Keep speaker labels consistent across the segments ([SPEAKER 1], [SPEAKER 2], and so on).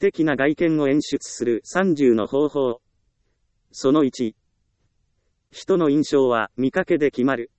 [SPEAKER 1] 的な外見を演出する30の方法。その1。人の印象は見かけで決まる。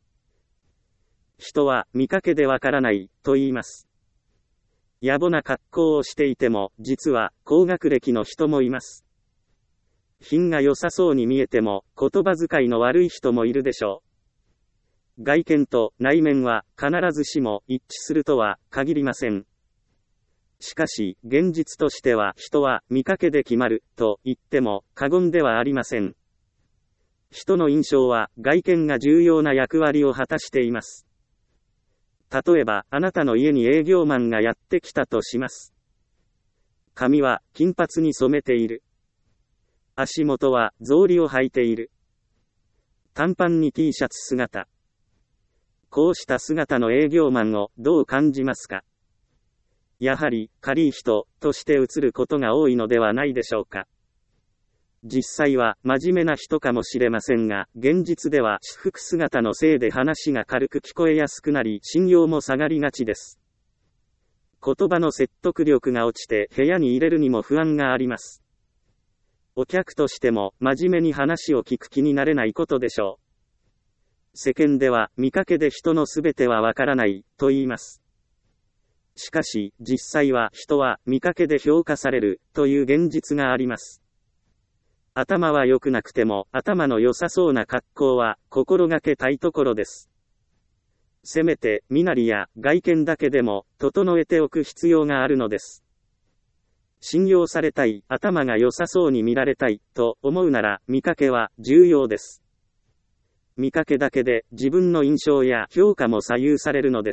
[SPEAKER 1] 人は見かけでわからないと言います。野暮な格好をしていても実は高学歴の人もいます。品が良さそうに見えても言葉遣いの悪い人もいるでしょう。外見と内面は必ずしも一致するとは限りません。しかし現実としては人は見かけで決まると言っても過言ではありません。人の印象は外見が重要な役割を果たしています。例えばあなたの家に営業マンがやってきたとします。髪は金髪に染めている。足元は草履を履いている。短パンに T シャツ姿。こうした姿の営業マンをどう感じますか？やはり、軽い人として映ることが多いのではないでしょうか。実際は真面目な人かもしれませんが、現実では私服姿のせいで話が軽く聞こえやすくなり、信用も下がりがちです。言葉の説得力が落ちて部屋に入れるにも不安があります。お客としても真面目に話を聞く気になれないことでしょう。世間では見かけで人のすべてはわからないと言います。しかし実際は人は見かけで評価されるという現実があります。頭は良くなくても頭の良さそうな格好は心がけたいところです。せめて身なりや外見だけでも整えておく必要があるのです。信用されたい、頭が良さそうに見られたいと思うなら見かけは重要です。見かけだけで自分の印象や評価も左右されるのです。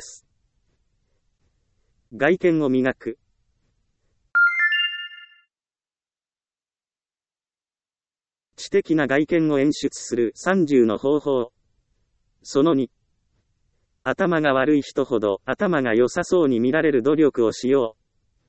[SPEAKER 1] 外見を磨く。知的な外見を演出する30の方法。その2。頭が悪い人ほど頭が良さそうに見られる努力をしよう。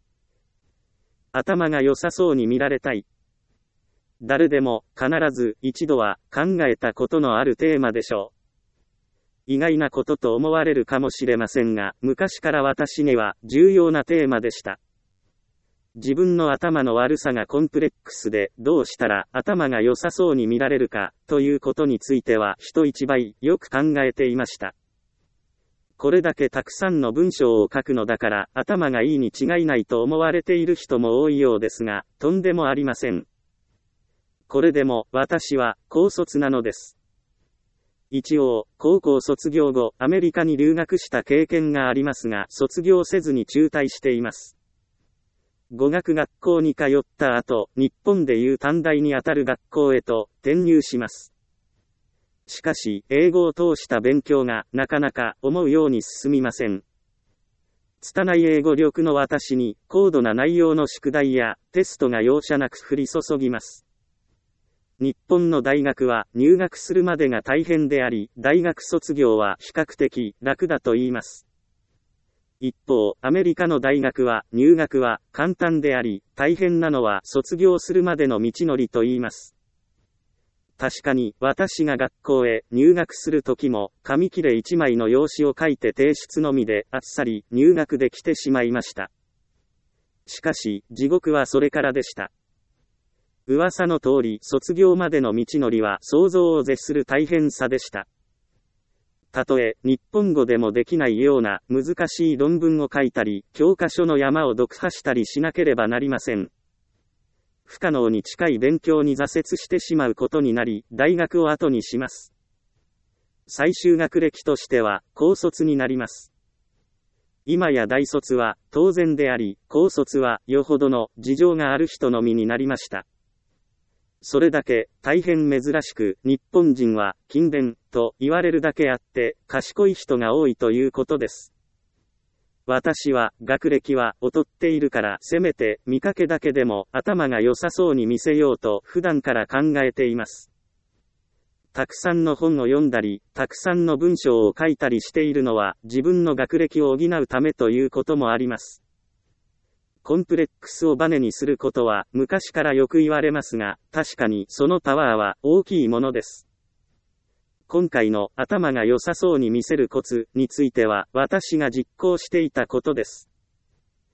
[SPEAKER 1] 頭が良さそうに見られたい。誰でも必ず一度は考えたことのあるテーマでしょう。意外なことと思われるかもしれませんが、昔から私には重要なテーマでした。自分の頭の悪さがコンプレックスでどうしたら頭が良さそうに見られるかということについては人一倍よく考えていました。これだけたくさんの文章を書くのだから頭がいいに違いないと思われている人も多いようですが、とんでもありません。これでも私は高卒なのです。一応、高校卒業後アメリカに留学した経験がありますが、卒業せずに中退しています。語学学校に通った後、日本でいう短大にあたる学校へと転入します。しかし、英語を通した勉強がなかなか思うように進みません。拙い英語力の私に高度な内容の宿題やテストが容赦なく降り注ぎます。日本の大学は入学するまでが大変であり、大学卒業は比較的楽だと言います。一方、アメリカの大学は入学は簡単であり、大変なのは卒業するまでの道のりと言います。確かに、私が学校へ入学する時も、紙切れ1枚の用紙を書いて提出のみで、あっさり入学できてしまいました。しかし、地獄はそれからでした。噂の通り、卒業までの道のりは想像を絶する大変さでした。たとえ、日本語でもできないような難しい論文を書いたり、教科書の山を読破したりしなければなりません。不可能に近い勉強に挫折してしまうことになり、大学を後にします。最終学歴としては、高卒になります。今や大卒は当然であり、高卒はよほどの事情がある人のみになりました。それだけ大変珍しく、日本人は勤勉と言われるだけあって賢い人が多いということです。私は学歴は劣っているからせめて見かけだけでも頭が良さそうに見せようと普段から考えています。たくさんの本を読んだり、たくさんの文章を書いたりしているのは自分の学歴を補うためということもあります。コンプレックスをバネにすることは昔からよく言われますが、確かにそのパワーは大きいものです。今回の頭が良さそうに見せるコツについては私が実行していたことです。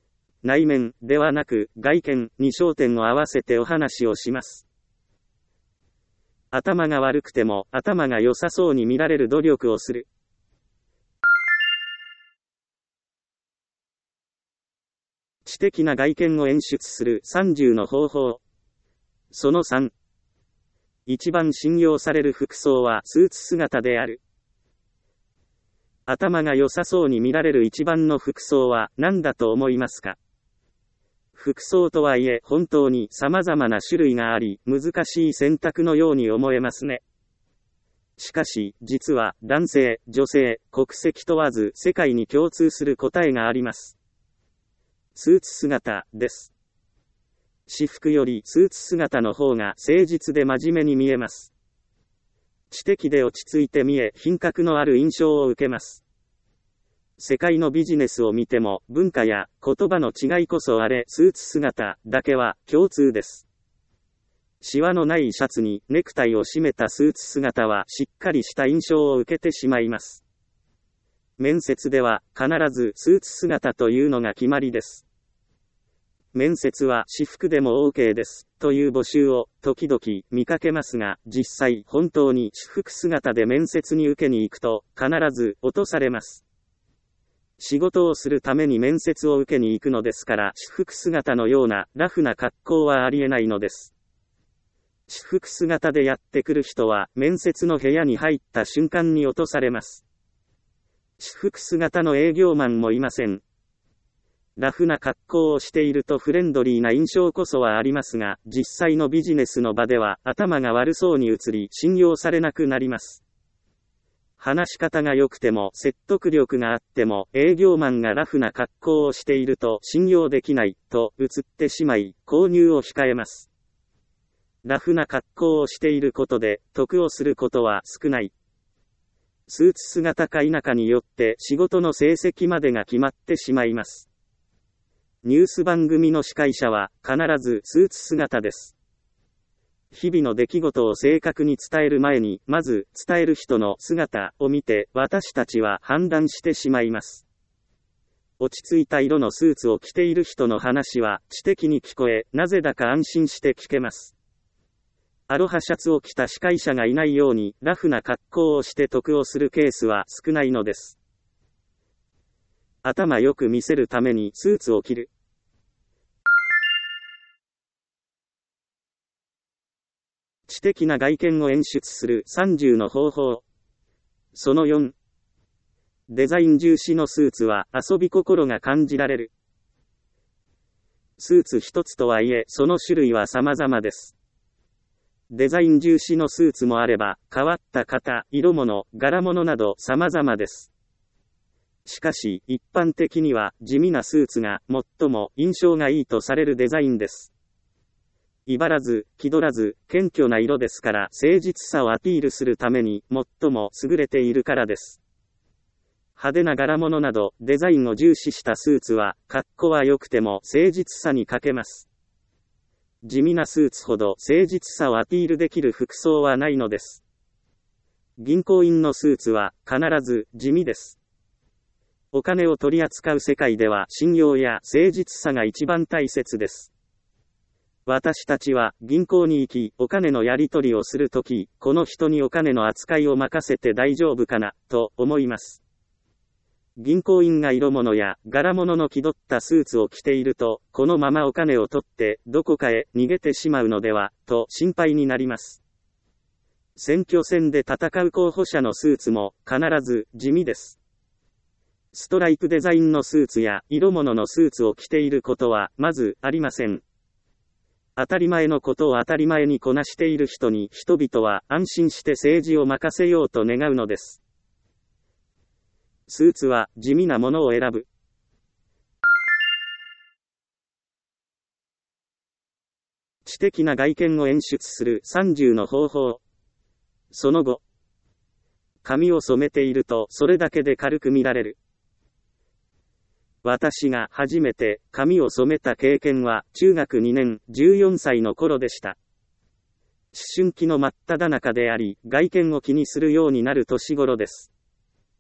[SPEAKER 1] 内面ではなく外見に焦点を合わせてお話をします。頭が悪くても頭が良さそうに見られる努力をする。知的な外見を演出する30の方法。その3。一番信用される服装はスーツ姿である。頭が良さそうに見られる一番の服装は何だと思いますか？服装とはいえ本当に様々な種類があり、難しい選択のように思えますね。しかし、実は男性、女性、国籍問わず世界に共通する答えがあります。スーツ姿です。私服よりスーツ姿の方が誠実で真面目に見えます。知的で落ち着いて見え、品格のある印象を受けます。世界のビジネスを見ても、文化や言葉の違いこそあれ、スーツ姿だけは共通です。シワのないシャツにネクタイを締めたスーツ姿はしっかりした印象を受けてしまいます。面接では必ずスーツ姿というのが決まりです。面接は私服でも OK ですという募集を時々見かけますが、実際本当に私服姿で面接に受けに行くと必ず落とされます。仕事をするために面接を受けに行くのですから、私服姿のようなラフな格好はありえないのです。私服姿でやってくる人は面接の部屋に入った瞬間に落とされます。私服姿の営業マンもいません。ラフな格好をしているとフレンドリーな印象こそはありますが、実際のビジネスの場では頭が悪そうに映り信用されなくなります。話し方が良くても説得力があっても営業マンがラフな格好をしていると信用できないと映ってしまい購入を控えます。ラフな格好をしていることで得をすることは少ない。スーツ姿か否かによって仕事の成績までが決まってしまいます。ニュース番組の司会者は必ずスーツ姿です。日々の出来事を正確に伝える前に、まず伝える人の姿を見て私たちは判断してしまいます。落ち着いた色のスーツを着ている人の話は知的に聞こえ、なぜだか安心して聞けます。アロハシャツを着た司会者がいないようにラフな格好をして得をするケースは少ないのです。頭よく見せるためにスーツを着る。知的な外見を演出する30の方法。その4。デザイン重視のスーツは遊び心が感じられる。スーツ一つとはいえその種類は様々です。デザイン重視のスーツもあれば、変わった型、色物、柄物など様々です。しかし、一般的には地味なスーツが最も印象がいいとされるデザインです。威張らず、気取らず、謙虚な色ですから誠実さをアピールするために最も優れているからです。派手な柄物などデザインを重視したスーツは、格好は良くても誠実さに欠けます。地味なスーツほど誠実さをアピールできる服装はないのです。銀行員のスーツは必ず地味です。お金を取り扱う世界では信用や誠実さが一番大切です。私たちは銀行に行きお金のやり取りをするとき、この人にお金の扱いを任せて大丈夫かなと思います。銀行員が色物や柄物の気取ったスーツを着ていると、このままお金を取ってどこかへ逃げてしまうのではと心配になります。選挙戦で戦う候補者のスーツも必ず地味です。ストライプデザインのスーツや色物のスーツを着ていることはまずありません。当たり前のことを当たり前にこなしている人に人々は安心して政治を任せようと願うのです。スーツは地味なものを選ぶ。知的な外見を演出する30の方法。その後、髪を染めているとそれだけで軽く見られる。私が初めて髪を染めた経験は中学2年14歳の頃でした。思春期の真っ只中であり、外見を気にするようになる年頃です。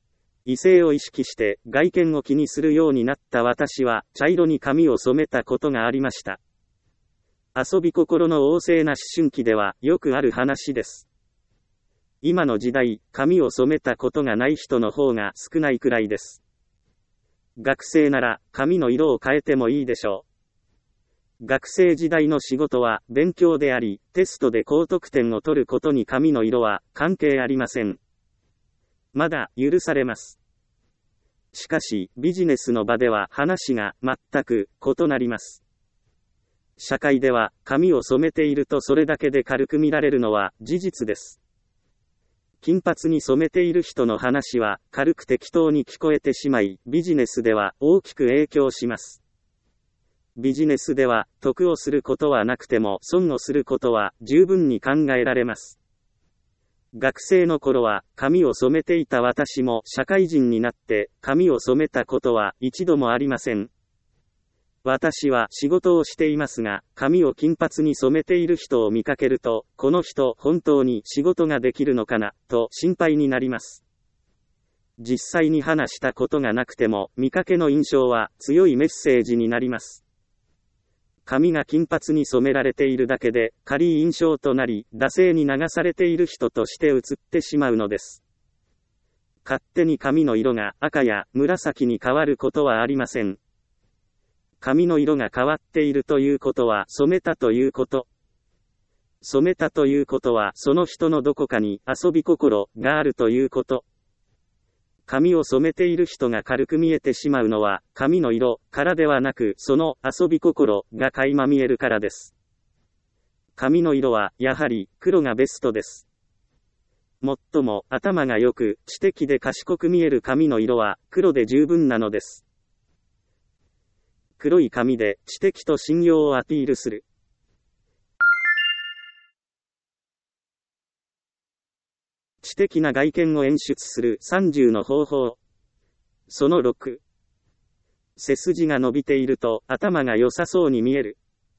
[SPEAKER 1] 異性を意識して外見を気にするようになった私は茶色に髪を染めたことがありました。遊び心の旺盛な思春期ではよくある話です。今の時代、髪を染めたことがない人の方が少ないくらいです。学生なら髪の色を変えてもいいでしょう。学生時代の仕事は勉強であり、テストで高得点を取ることに髪の色は関係ありません。まだ許されます。しかし、ビジネスの場では話が全く異なります。社会では髪を染めているとそれだけで軽く見られるのは事実です。金髪に染めている人の話は軽く適当に聞こえてしまい、ビジネスでは大きく影響します。ビジネスでは得をすることはなくても損をすることは十分に考えられます。学生の頃は髪を染めていた私も社会人になって髪を染めたことは一度もありません。私は仕事をしていますが、髪を金髪に染めている人を見かけると、この人本当に仕事ができるのかな、と心配になります。実際に話したことがなくても、見かけの印象は強いメッセージになります。髪が金髪に染められているだけで、軽い印象となり、惰性に流されている人として映ってしまうのです。勝手に髪の色が赤や紫に変わることはありません。髪の色が変わっているということは染めたということ。染めたということはその人のどこかに遊び心があるということ。髪を染めている人が軽く見えてしまうのは、髪の色からではなく、その遊び心が垣間見えるからです。髪の色は、やはり、黒がベストです。もっとも、頭が良く、知的で賢く見える髪の色は、黒で十分なのです。黒い髪で、知的と信用をアピールする。知的な外見を演出する30の方法。その6。背筋が伸びていると頭が良さそうに見える。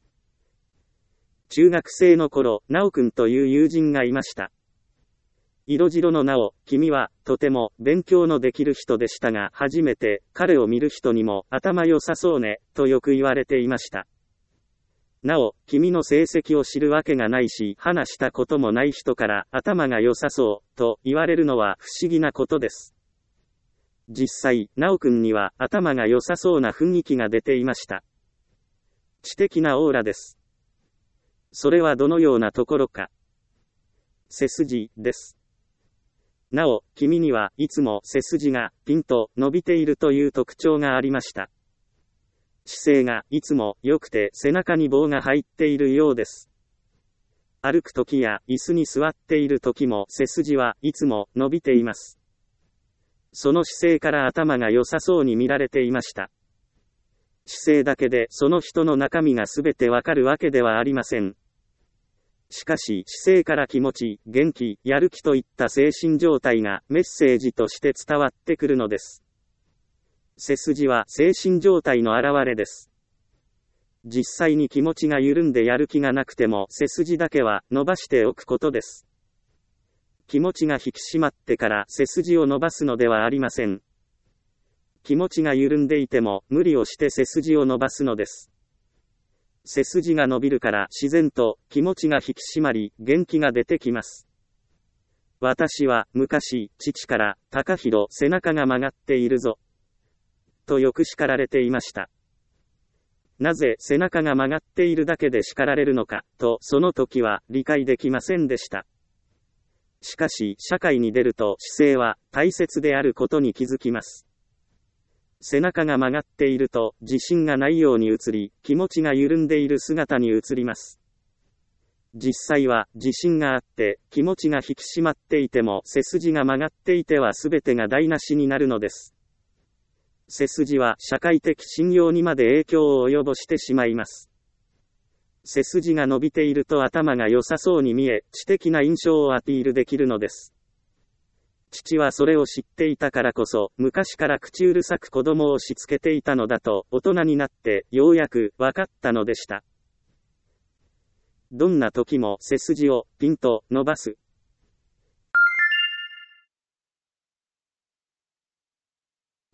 [SPEAKER 1] 中学生の頃、なおくんという友人がいました。色白のなお、君はとても勉強のできる人でしたが、初めて彼を見る人にも頭良さそうね、とよく言われていました。なお、君の成績を知るわけがないし、話したこともない人から頭が良さそう、と言われるのは不思議なことです。実際、なおくんには頭が良さそうな雰囲気が出ていました。知的なオーラです。それはどのようなところか。背筋です。なお、君にはいつも背筋がピンと伸びているという特徴がありました。姿勢がいつも良くて背中に棒が入っているようです。歩くときや椅子に座っているときも背筋はいつも伸びています。その姿勢から頭が良さそうに見られていました。姿勢だけでその人の中身がすべてわかるわけではありません。しかし姿勢から気持ち、元気、やる気といった精神状態がメッセージとして伝わってくるのです。背筋は精神状態の表れです。実際に気持ちが緩んでやる気がなくても背筋だけは伸ばしておくことです。気持ちが引き締まってから背筋を伸ばすのではありません。気持ちが緩んでいても無理をして背筋を伸ばすのです。背筋が伸びるから自然と気持ちが引き締まり元気が出てきます。私は昔父から高弘背中が曲がっているぞとよく叱られていました。なぜ背中が曲がっているだけで叱られるのかとその時は理解できませんでした。しかし社会に出ると姿勢は大切であることに気づきます。背中が曲がっていると自信がないように映り、気持ちが緩んでいる姿に映ります。実際は自信があって気持ちが引き締まっていても背筋が曲がっていては全てが台無しになるのです。背筋は社会的信用にまで影響を及ぼしてしまいます。背筋が伸びていると頭が良さそうに見え、知的な印象をアピールできるのです。父はそれを知っていたからこそ、昔から口うるさく子供をしつけていたのだと、大人になってようやく分かったのでした。どんな時も背筋をピンと伸ばす。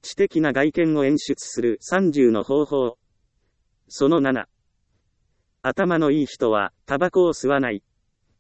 [SPEAKER 1] 知的な外見を演出する30の方法。その7。頭のいい人は、タバコを吸わない。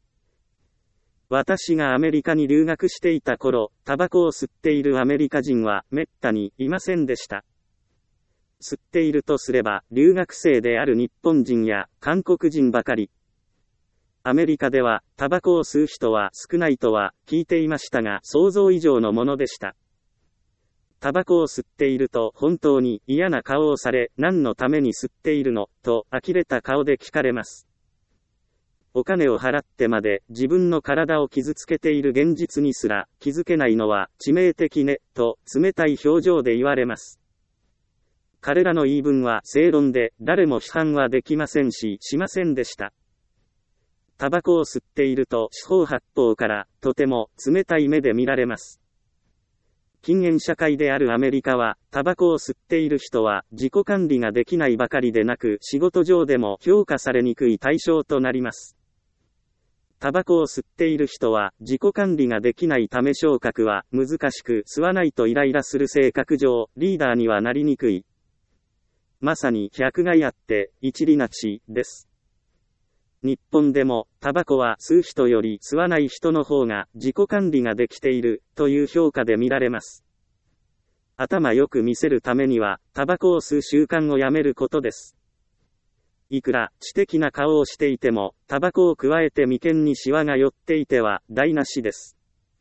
[SPEAKER 1] 私がアメリカに留学していた頃、タバコを吸っているアメリカ人はめったにいませんでした。吸っているとすれば、留学生である日本人や韓国人ばかり。アメリカでは、タバコを吸う人は少ないとは聞いていましたが、想像以上のものでした。タバコを吸っていると本当に嫌な顔をされ、何のために吸っているのと呆れた顔で聞かれます。お金を払ってまで自分の体を傷つけている現実にすら気づけないのは致命的ね、と冷たい表情で言われます。彼らの言い分は正論で誰も批判はできませんしませんでした。タバコを吸っていると四方八方からとても冷たい目で見られます。禁煙社会であるアメリカは、タバコを吸っている人は自己管理ができないばかりでなく仕事上でも評価されにくい対象となります。タバコを吸っている人は自己管理ができないため昇格は難しく吸わないとイライラする性格上、リーダーにはなりにくい。まさに百害あって一利なしです。日本でも、タバコは吸う人より吸わない人の方が自己管理ができているという評価で見られます。頭よく見せるためには、タバコを吸う習慣をやめることです。いくら知的な顔をしていても、タバコを加えて眉間にシワが寄っていては台無しです。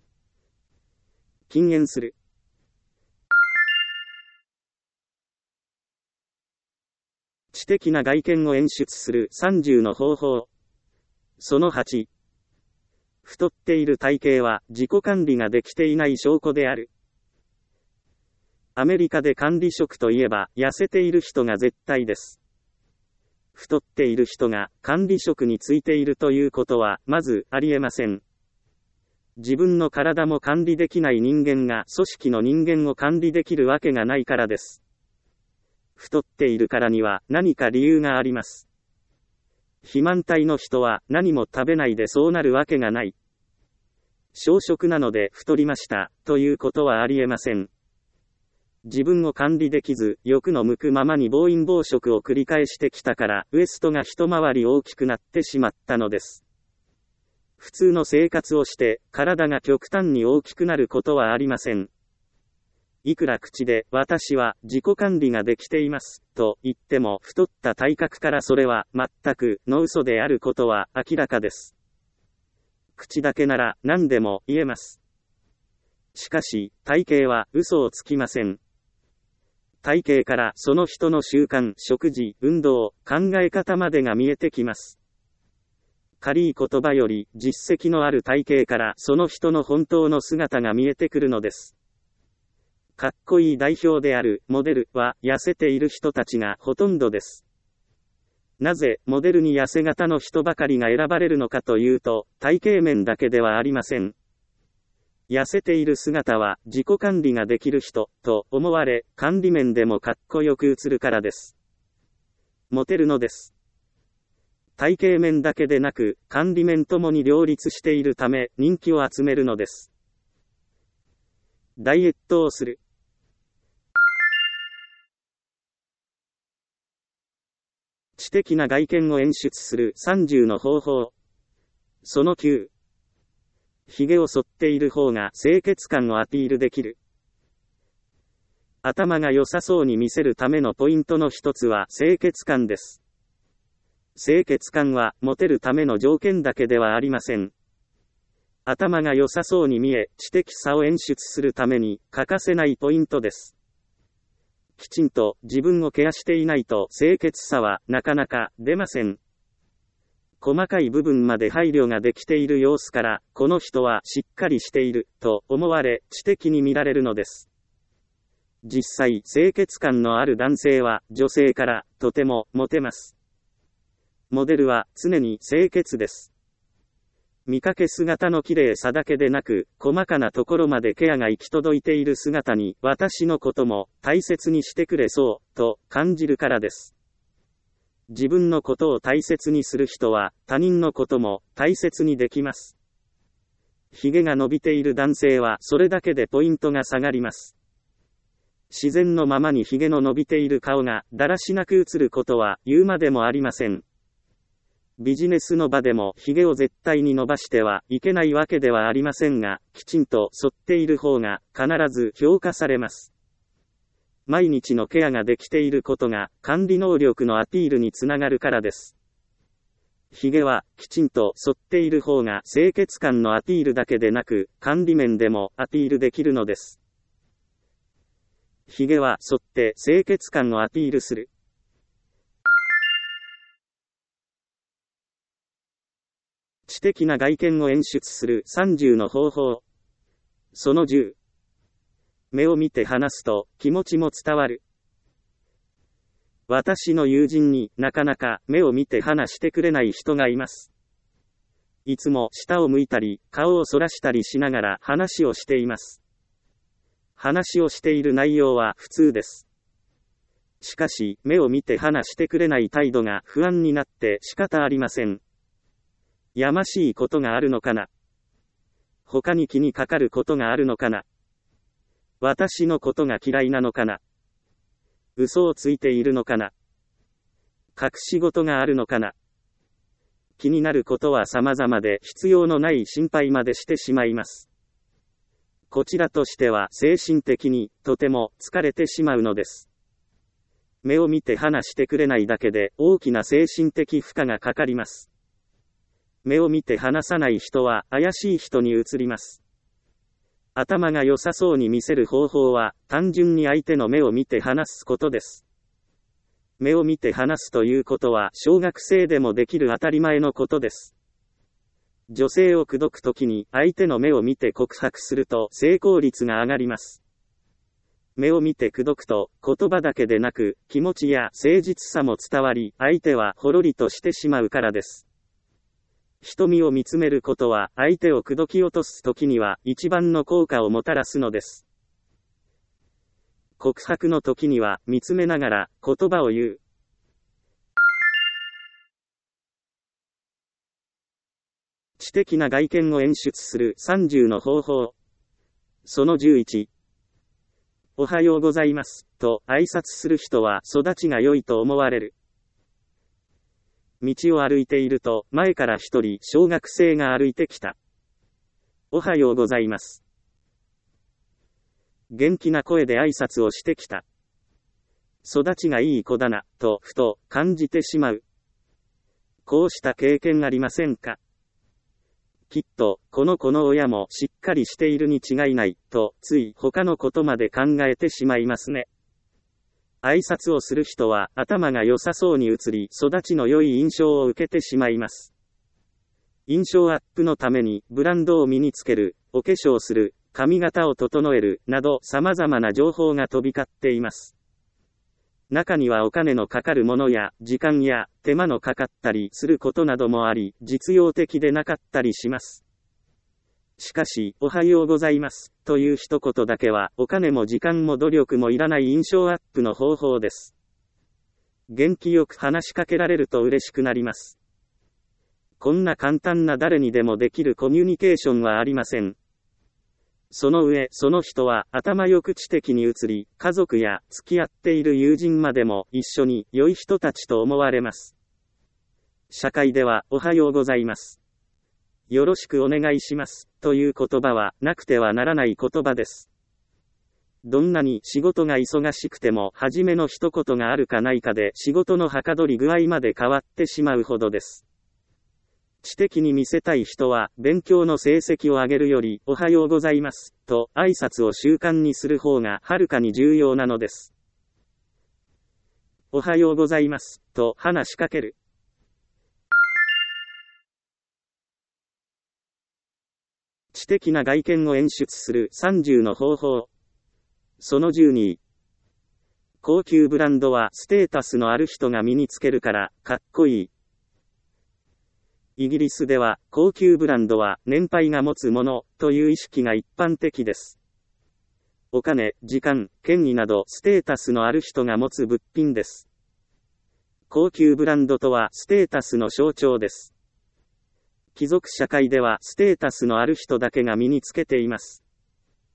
[SPEAKER 1] 禁煙する。知的な外見を演出する30の方法。その8。太っている体型は自己管理ができていない証拠である。アメリカで管理職といえば痩せている人が絶対です。太っている人が管理職についているということはまずありえません。自分の体も管理できない人間が組織の人間を管理できるわけがないからです。太っているからには何か理由があります。肥満体の人は何も食べないでそうなるわけがない。小食なので太りましたということはありえません。自分を管理できず欲の向くままに暴飲暴食を繰り返してきたからウエストが一回り大きくなってしまったのです。普通の生活をして体が極端に大きくなることはありません。いくら口で私は自己管理ができていますと言っても太った体格からそれは全くの嘘であることは明らかです。口だけなら何でも言えます。しかし体型は嘘をつきません。体型からその人の習慣、食事、運動、考え方までが見えてきます。軽い言葉より実績のある体型からその人の本当の姿が見えてくるのです。かっこいい代表であるモデルは痩せている人たちがほとんどです。なぜモデルに痩せ型の人ばかりが選ばれるのかというと、体型面だけではありません。痩せている姿は自己管理ができる人と思われ、管理面でもかっこよく映るからです。モテるのです。体型面だけでなく、管理面ともに両立しているため人気を集めるのです。ダイエットをする。知的な外見を演出する30の方法。その9。髭を剃っている方が清潔感をアピールできる。頭が良さそうに見せるためのポイントの一つは清潔感です。清潔感はモテるための条件だけではありません。頭が良さそうに見え、知的さを演出するために欠かせないポイントです。きちんと自分をケアしていないと清潔さはなかなか出ません。細かい部分まで配慮ができている様子から、この人はしっかりしていると思われ、知的に見られるのです。実際、清潔感のある男性は女性からとてもモテます。モデルは常に清潔です。見かけ姿の綺麗さだけでなく、細かなところまでケアが行き届いている姿に、私のことも大切にしてくれそう、と感じるからです。自分のことを大切にする人は、他人のことも大切にできます。髭が伸びている男性は、それだけでポイントが下がります。 自然のままに髭の伸びている顔がだらしなく映ることは言うまでもありません。ビジネスの場でも髭を絶対に伸ばしてはいけないわけではありませんが、きちんと剃っている方が必ず評価されます。毎日のケアができていることが管理能力のアピールにつながるからです。髭はきちんと剃っている方が清潔感のアピールだけでなく、管理面でもアピールできるのです。髭は剃って清潔感をアピールする。知的な外見を演出する30の方法。その10。目を見て話すと気持ちも伝わる。私の友人になかなか目を見て話してくれない人がいます。いつも下を向いたり顔をそらしたりしながら話をしています。話をしている内容は普通です。しかし目を見て話してくれない態度が不安になって仕方ありません。やましいことがあるのかな。他に気にかかることがあるのかな。私のことが嫌いなのかな。嘘をついているのかな。隠し事があるのかな。気になることは様々で必要のない心配までしてしまいます。こちらとしては精神的にとても疲れてしまうのです。目を見て話してくれないだけで大きな精神的負荷がかかります。目を見て話さない人は怪しい人に移ります。頭が良さそうに見せる方法は単純に相手の目を見て話すことです。目を見て話すということは小学生でもできる当たり前のことです。女性を口説くときに相手の目を見て告白すると成功率が上がります。目を見て口説くと言葉だけでなく気持ちや誠実さも伝わり、相手はほろりとしてしまうからです。瞳を見つめることは相手を口説き落とすときには一番の効果をもたらすのです。告白の時には見つめながら言葉を言う。知的な外見を演出する30の方法。その11。おはようございますと挨拶する人は育ちが良いと思われる。道を歩いていると前から一人小学生が歩いてきた。おはようございます。元気な声で挨拶をしてきた。育ちがいい子だなとふと感じてしまう。こうした経験ありませんか？きっとこの子の親もしっかりしているに違いないとつい他のことまで考えてしまいますね。挨拶をする人は頭が良さそうに映り、育ちの良い印象を受けてしまいます。印象アップのためにブランドを身につける、お化粧する、髪型を整える、など様々な情報が飛び交っています。中にはお金のかかるものや、時間や手間のかかったりすることなどもあり、実用的でなかったりします。しかし、おはようございます、という一言だけは、お金も時間も努力もいらない印象アップの方法です。元気よく話しかけられると嬉しくなります。こんな簡単な誰にでもできるコミュニケーションはありません。その上、その人は頭よく知的に移り、家族や付き合っている友人までも一緒に良い人たちと思われます。社会では、おはようございます。よろしくお願いします、という言葉はなくてはならない言葉です。どんなに仕事が忙しくても初めの一言があるかないかで仕事のはかどり具合まで変わってしまうほどです。知的に見せたい人は勉強の成績を上げるよりおはようございますと挨拶を習慣にする方がはるかに重要なのです。おはようございますと話しかける。知的な外見を演出する30の方法。その12。高級ブランドはステータスのある人が身につけるからかっこいい。イギリスでは高級ブランドは年配が持つものという意識が一般的です。お金、時間、権威などステータスのある人が持つ物品です。高級ブランドとはステータスの象徴です。貴族社会ではステータスのある人だけが身につけています。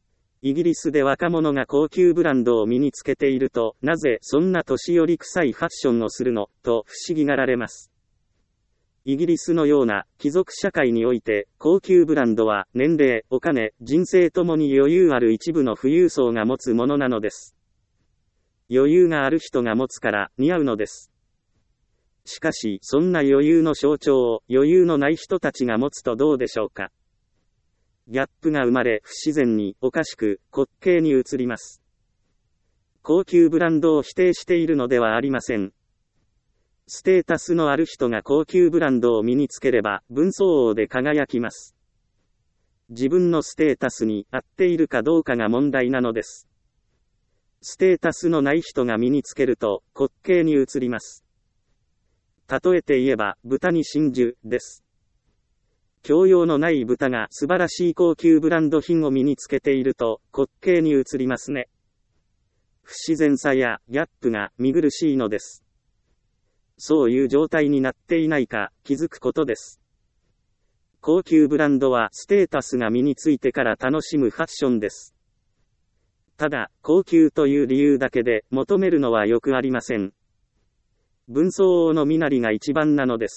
[SPEAKER 1] イギリスで若者が高級ブランドを身につけていると、なぜそんな年寄り臭いファッションをするの、と不思議がられます。イギリスのような貴族社会において、高級ブランドは年齢、お金、人生ともに余裕ある一部の富裕層が持つものなのです。余裕がある人が持つから似合うのです。しかし、そんな余裕の象徴を余裕のない人たちが持つとどうでしょうか。ギャップが生まれ、不自然に、おかしく、滑稽に映ります。高級ブランドを否定しているのではありません。ステータスのある人が高級ブランドを身につければ、分相応で輝きます。自分のステータスに合っているかどうかが問題なのです。ステータスのない人が身につけると、滑稽に映ります。例えて言えば、豚に真珠です。教養のない豚が素晴らしい高級ブランド品を身につけていると、滑稽に映りますね。不自然さやギャップが見苦しいのです。そういう状態になっていないか気づくことです。高級ブランドはステータスが身についてから楽しむファッションです。ただ、高級という理由だけで求めるのはよくありません。分相応の身なりが一番なのです。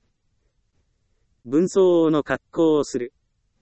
[SPEAKER 1] 分相応の格好をする。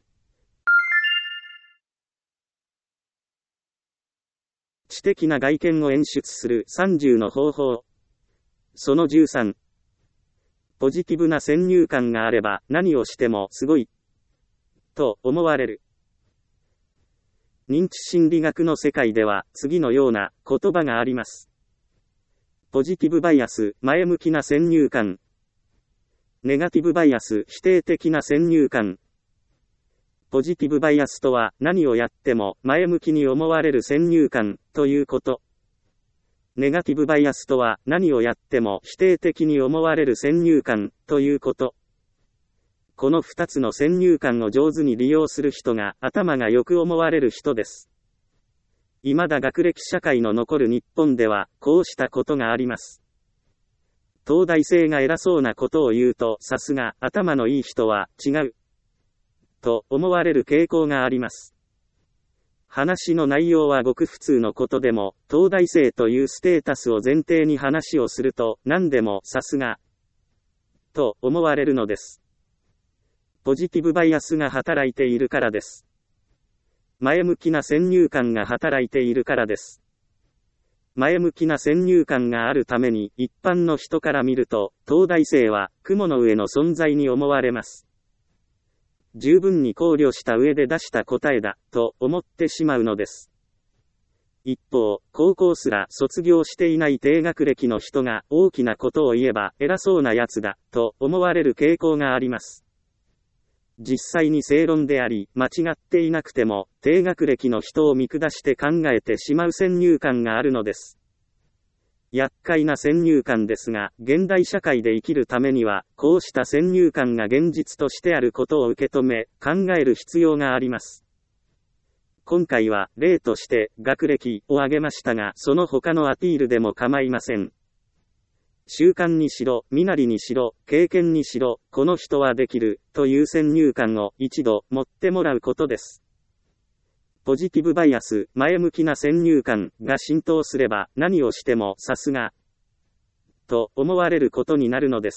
[SPEAKER 1] 知的な外見を演出する30の方法。その13。ポジティブな先入観があれば何をしてもすごいと思われる。認知心理学の世界では次のような言葉があります。ポジティブバイアス、前向きな先入観。ネガティブバイアス、否定的な先入観。ポジティブバイアスとは何をやっても前向きに思われる先入観ということ。ネガティブバイアスとは何をやっても否定的に思われる先入観ということ。この2つの先入観を上手に利用する人が頭がよく思われる人です。未だ学歴社会の残る日本ではこうしたことがあります。東大生が偉そうなことを言うと、さすが頭のいい人は違うと思われる傾向があります。話の内容はごく普通のことでも、東大生というステータスを前提に話をすると、何でもさすがと思われるのです。ポジティブバイアスが働いているからです。前向きな先入観が働いているからです。前向きな先入観があるために、一般の人から見ると、東大生は雲の上の存在に思われます。十分に考慮した上で出した答えだ、と思ってしまうのです。一方、高校すら卒業していない低学歴の人が大きなことを言えば偉そうなやつだ、と思われる傾向があります。実際に正論であり、間違っていなくても、低学歴の人を見下して考えてしまう先入観があるのです。厄介な先入観ですが、現代社会で生きるためには、こうした先入観が現実としてあることを受け止め、考える必要があります。今回は、例として、学歴を挙げましたが、その他のアピールでも構いません。習慣にしろ、身なりにしろ、経験にしろ、この人はできる、という先入観を一度持ってもらうことです。ポジティブバイアス、前向きな先入観が浸透すれば、何をしてもさすが、と思われることになるのです。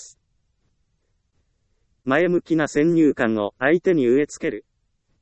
[SPEAKER 1] 前向きな先入観を相手に植え付ける。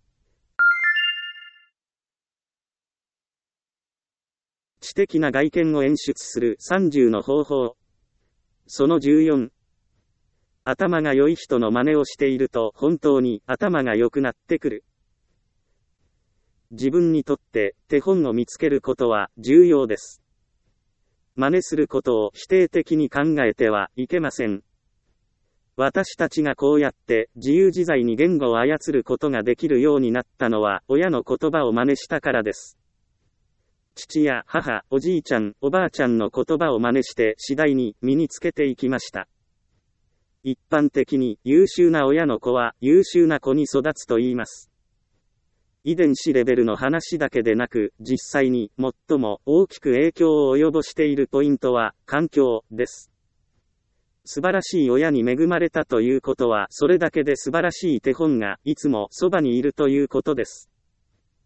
[SPEAKER 1] 知的な外見を演出する30の方法。その14。頭が良い人の真似をしていると本当に頭が良くなってくる。自分にとって手本を見つけることは重要です。真似することを否定的に考えてはいけません。私たちがこうやって自由自在に言語を操ることができるようになったのは親の言葉を真似したからです。父や母、おじいちゃん、おばあちゃんの言葉を真似して次第に身につけていきました。一般的に優秀な親の子は優秀な子に育つと言います。遺伝子レベルの話だけでなく、実際に最も大きく影響を及ぼしているポイントは環境です。素晴らしい親に恵まれたということは、それだけで素晴らしい手本がいつもそばにいるということです。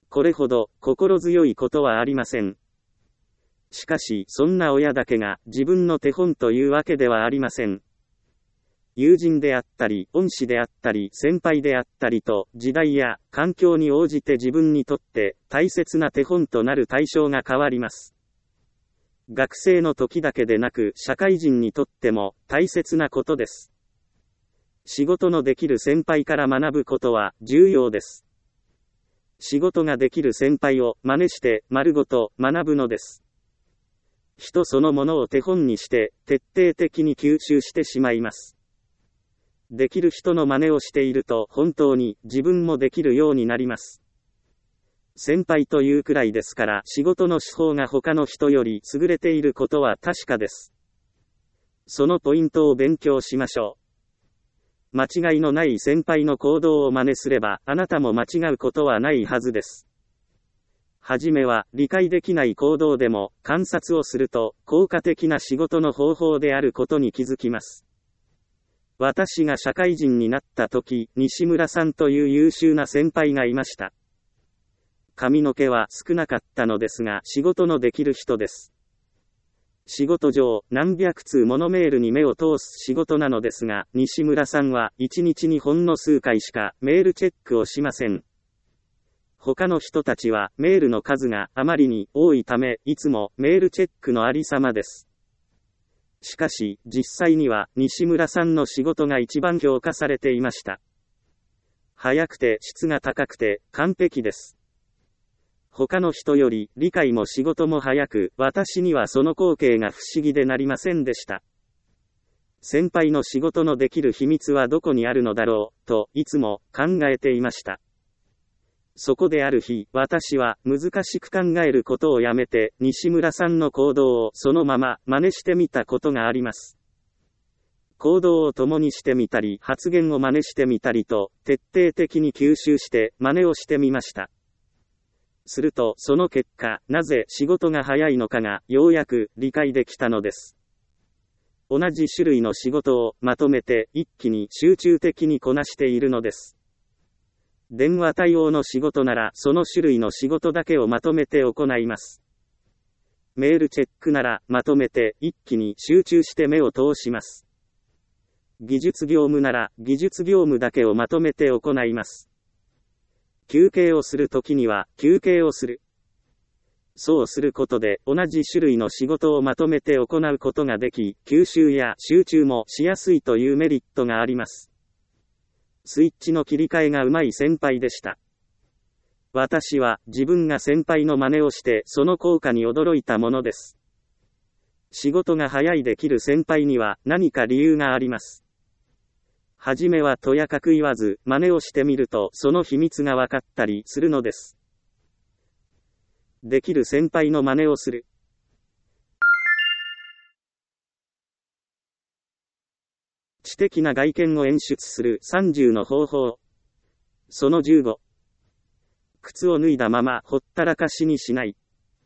[SPEAKER 1] これほど心強いことはありません。しかし、そんな親だけが自分の手本というわけではありません。友人であったり、恩師であったり、先輩であったりと、時代や環境に応じて自分にとって大切な手本となる対象が変わります。学生の時だけでなく、社会人にとっても大切なことです。仕事のできる先輩から学ぶことは重要です。仕事ができる先輩を真似して丸ごと学ぶのです。人そのものを手本にして徹底的に吸収してしまいます。できる人の真似をしていると本当に自分もできるようになります。先輩というくらいですから仕事の手法が他の人より優れていることは確かです。そのポイントを勉強しましょう。間違いのない先輩の行動を真似すればあなたも間違うことはないはずです。はじめは理解できない行動でも観察をすると効果的な仕事の方法であることに気づきます。私が社会人になった時、西村さんという優秀な先輩がいました。髪の毛は少なかったのですが仕事のできる人です。仕事上、何百通ものメールに目を通す仕事なのですが、西村さんは1日にほんの数回しかメールチェックをしません。他の人たちはメールの数があまりに多いため、いつもメールチェックのありさまです。しかし、実際には西村さんの仕事が一番評価されていました。早くて質が高くて完璧です。他の人より理解も仕事も早く、私にはその光景が不思議でなりませんでした。先輩の仕事のできる秘密はどこにあるのだろう、といつも考えていました。そこである日、私は難しく考えることをやめて、西村さんの行動をそのまま真似してみたことがあります。行動を共にしてみたり、発言を真似してみたりと、徹底的に吸収して真似をしてみました。すると、その結果、なぜ仕事が早いのかが、ようやく理解できたのです。同じ種類の仕事をまとめて、一気に集中的にこなしているのです。電話対応の仕事ならその種類の仕事だけをまとめて行います。メールチェックならまとめて一気に集中して目を通します。技術業務なら技術業務だけをまとめて行います。休憩をするときには休憩をする。そうすることで同じ種類の仕事をまとめて行うことができ、吸収や集中もしやすいというメリットがあります。スイッチの切り替えがうまい先輩でした。私は自分が先輩の真似をしてその効果に驚いたものです。仕事が早いできる先輩には何か理由があります。はじめはとやかく言わず真似をしてみるとその秘密が分かったりするのです。できる先輩の真似をする。知的な外見を演出する30の方法。その15。靴を脱いだままほったらかしにしない。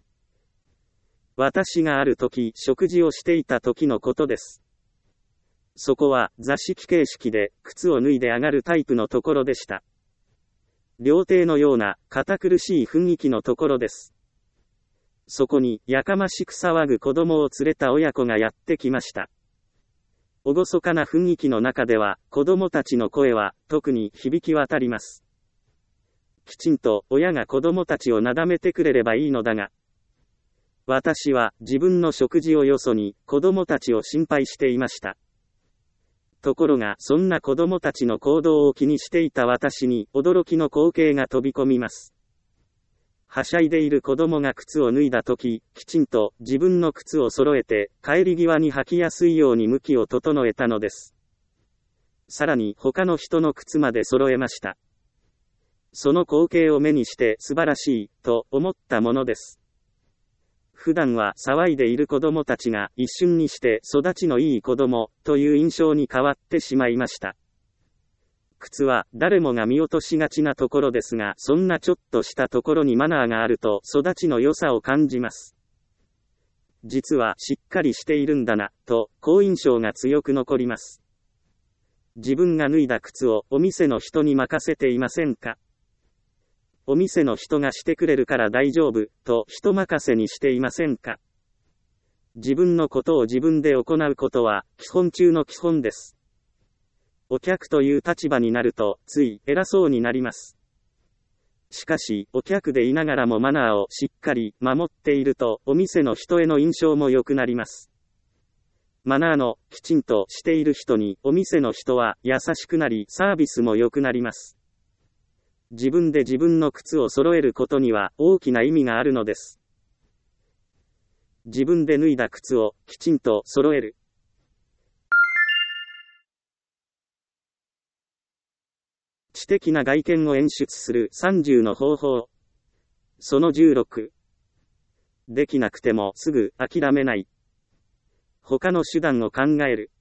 [SPEAKER 1] 私がある時、食事をしていた時のことです。そこは座敷形式で靴を脱いで上がるタイプのところでした。料亭のような堅苦しい雰囲気のところです。そこにやかましく騒ぐ子供を連れた親子がやってきました。厳かな雰囲気の中では、子供たちの声は、特に響き渡ります。きちんと、親が子供たちをなだめてくれればいいのだが。私は、自分の食事をよそに、子供たちを心配していました。ところが、そんな子供たちの行動を気にしていた私に、驚きの光景が飛び込みます。はしゃいでいる子供が靴を脱いだとき、きちんと自分の靴を揃えて、帰り際に履きやすいように向きを整えたのです。さらに他の人の靴まで揃えました。その光景を目にして素晴らしい、と思ったものです。普段は騒いでいる子供たちが一瞬にして育ちのいい子供、という印象に変わってしまいました。靴は誰もが見落としがちなところですが、そんなちょっとしたところにマナーがあると育ちの良さを感じます。実はしっかりしているんだな、と好印象が強く残ります。自分が脱いだ靴をお店の人に任せていませんか？ お店の人がしてくれるから大丈夫、と人任せにしていませんか。自分のことを自分で行うことは、基本中の基本です。お客という立場になると、つい偉そうになります。しかし、お客でいながらもマナーをしっかり守っていると、お店の人への印象も良くなります。マナーのきちんとしている人に、お店の人は優しくなり、サービスも良くなります。自分で自分の靴を揃えることには大きな意味があるのです。自分で脱いだ靴をきちんと揃える。知的な外見を演出する30の方法。その16。できなくてもすぐ諦めない。他の手段を考える。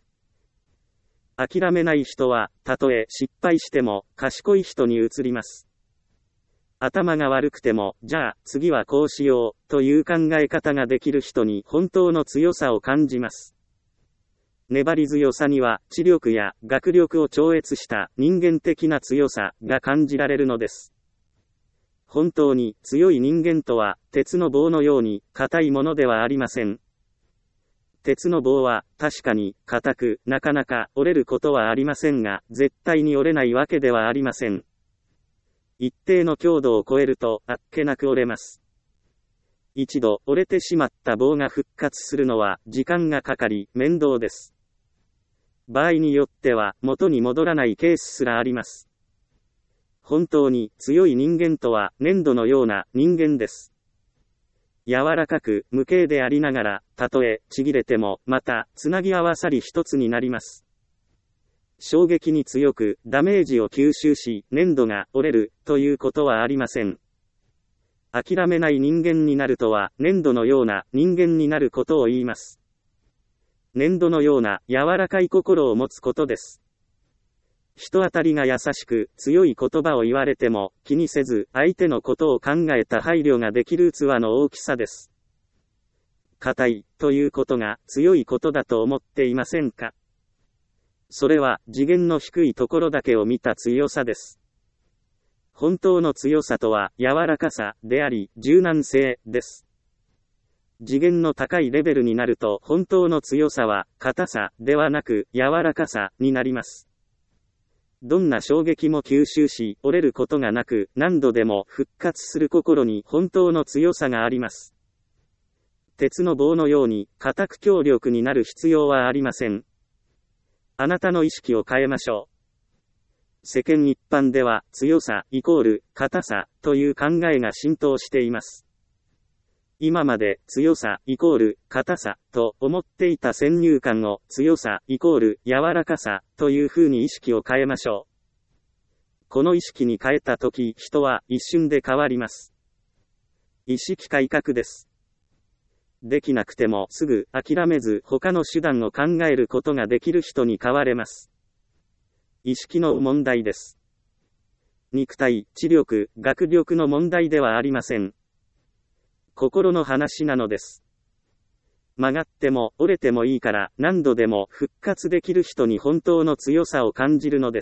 [SPEAKER 1] 諦めない人は、たとえ失敗しても賢い人に移ります。頭が悪くても、じゃあ次はこうしようという考え方ができる人に本当の強さを感じます。粘り強さには知力や学力を超越した人間的な強さが感じられるのです。本当に強い人間とは鉄の棒のように硬いものではありません。鉄の棒は確かに硬くなかなか折れることはありませんが、絶対に折れないわけではありません。一定の強度を超えるとあっけなく折れます。一度折れてしまった棒が復活するのは時間がかかり面倒です。場合によっては元に戻らないケースすらあります。本当に強い人間とは粘土のような人間です。柔らかく無形でありながら、たとえちぎれてもまたつなぎ合わさり一つになります。衝撃に強くダメージを吸収し粘土が折れるということはありません。諦めない人間になるとは粘土のような人間になることを言います。粘土のような柔らかい心を持つことです。人当たりが優しく強い言葉を言われても気にせず相手のことを考えた配慮ができる器の大きさです。硬いということが強いことだと思っていませんか？それは次元の低いところだけを見た強さです。本当の強さとは柔らかさであり柔軟性です。次元の高いレベルになると本当の強さは硬さではなく柔らかさになります。どんな衝撃も吸収し折れることがなく何度でも復活する心に本当の強さがあります。鉄の棒のように固く強力になる必要はありません。あなたの意識を変えましょう。世間一般では強さイコール硬さという考えが浸透しています。今まで強さイコール硬さと思っていた先入観を強さイコール柔らかさという風に意識を変えましょう。この意識に変えたとき人は一瞬で変わります。意識改革です。できなくてもすぐ諦めず他の手段を考えることができる人に変われます。意識の問題です。肉体、知力、学力の問題ではありません。心の話なのです。曲がっても折れてもいいから何度でも復活できる人に本当の強さを感じるのです。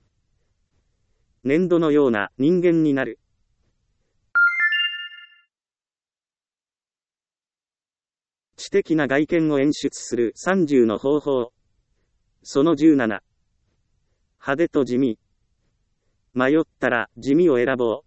[SPEAKER 1] 粘土のような人間になる。知的な外見を演出する30の方法。その17。派手と地味。迷ったら地味を選ぼう。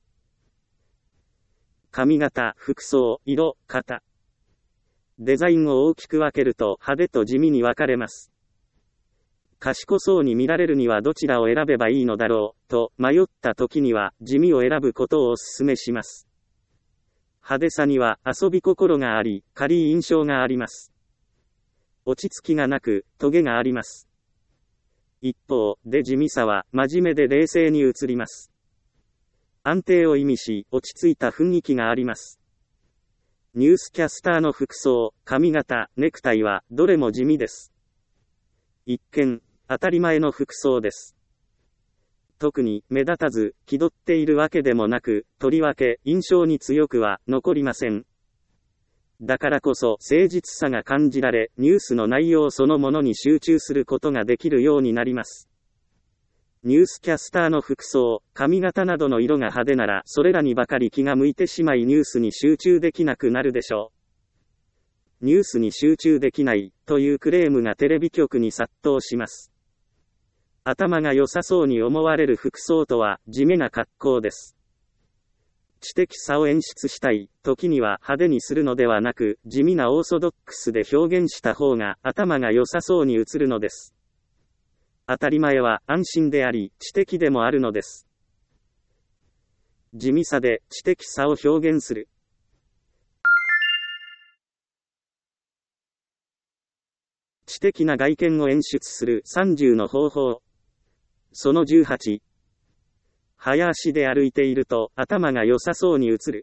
[SPEAKER 1] 髪型、服装、色、型。デザインを大きく分けると派手と地味に分かれます。賢そうに見られるにはどちらを選べばいいのだろう、と迷った時には地味を選ぶことをお勧めします。派手さには遊び心があり、軽い印象があります。落ち着きがなく、トゲがあります。一方で地味さは真面目で冷静に映ります。安定を意味し、落ち着いた雰囲気があります。ニュースキャスターの服装、髪型、ネクタイはどれも地味です。一見、当たり前の服装です。特に目立たず、気取っているわけでもなく、とりわけ印象に強くは残りません。だからこそ誠実さが感じられ、ニュースの内容そのものに集中することができるようになります。 ニュースキャスターの服装、髪型などの色が派手なら、それらにばかり気が向いてしまいニュースに集中できなくなるでしょう。ニュースに集中できないというクレームがテレビ局に殺到します。頭が良さそうに思われる服装とは地味な格好です。知的さを演出したい時には派手にするのではなく、地味なオーソドックスで表現した方が頭が良さそうに映るのです。当たり前は安心であり、知的でもあるのです。地味さで知的さを表現する。知的な外見を演出する30の方法。その18。早足で歩いていると頭が良さそうに映る。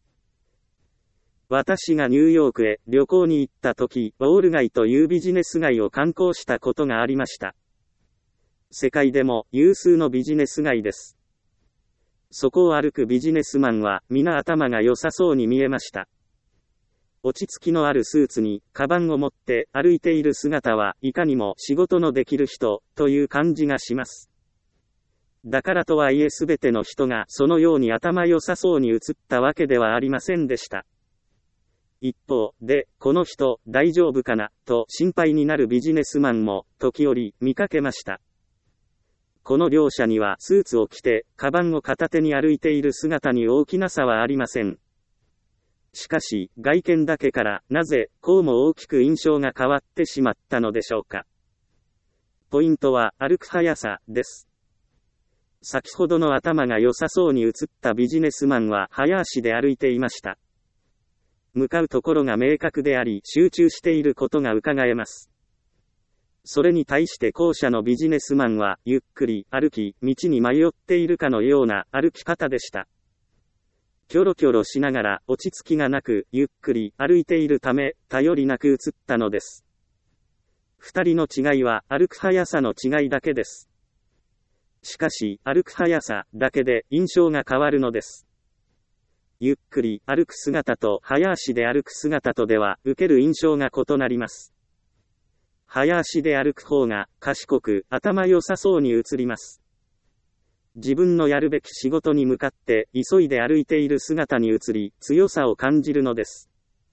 [SPEAKER 1] 私がニューヨークへ旅行に行った時、ウォール街というビジネス街を観光したことがありました。世界でも有数のビジネス街です。そこを歩くビジネスマンは皆頭が良さそうに見えました。落ち着きのあるスーツにカバンを持って歩いている姿はいかにも仕事のできる人という感じがします。だからとはいえ全ての人がそのように頭良さそうに映ったわけではありませんでした。一方で、この人大丈夫かなと心配になるビジネスマンも時折見かけました。この両者にはスーツを着て、カバンを片手に歩いている姿に大きな差はありません。しかし、外見だけからなぜこうも大きく印象が変わってしまったのでしょうか。ポイントは歩く速さです。先ほどの頭が良さそうに映ったビジネスマンは早足で歩いていました。向かうところが明確であり、集中していることが伺えます。それに対して後者のビジネスマンはゆっくり歩き、道に迷っているかのような歩き方でした。キョロキョロしながら落ち着きがなく、ゆっくり歩いているため、頼りなく映ったのです。二人の違いは歩く速さの違いだけです。しかし、歩く速さだけで印象が変わるのです。ゆっくり歩く姿と早足で歩く姿とでは受ける印象が異なります。早足で歩く方が賢く頭良さそうに映ります。自分のやるべき仕事に向かって急いで歩いている姿に映り強さを感じるのです。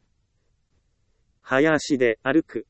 [SPEAKER 1] 早足で歩く。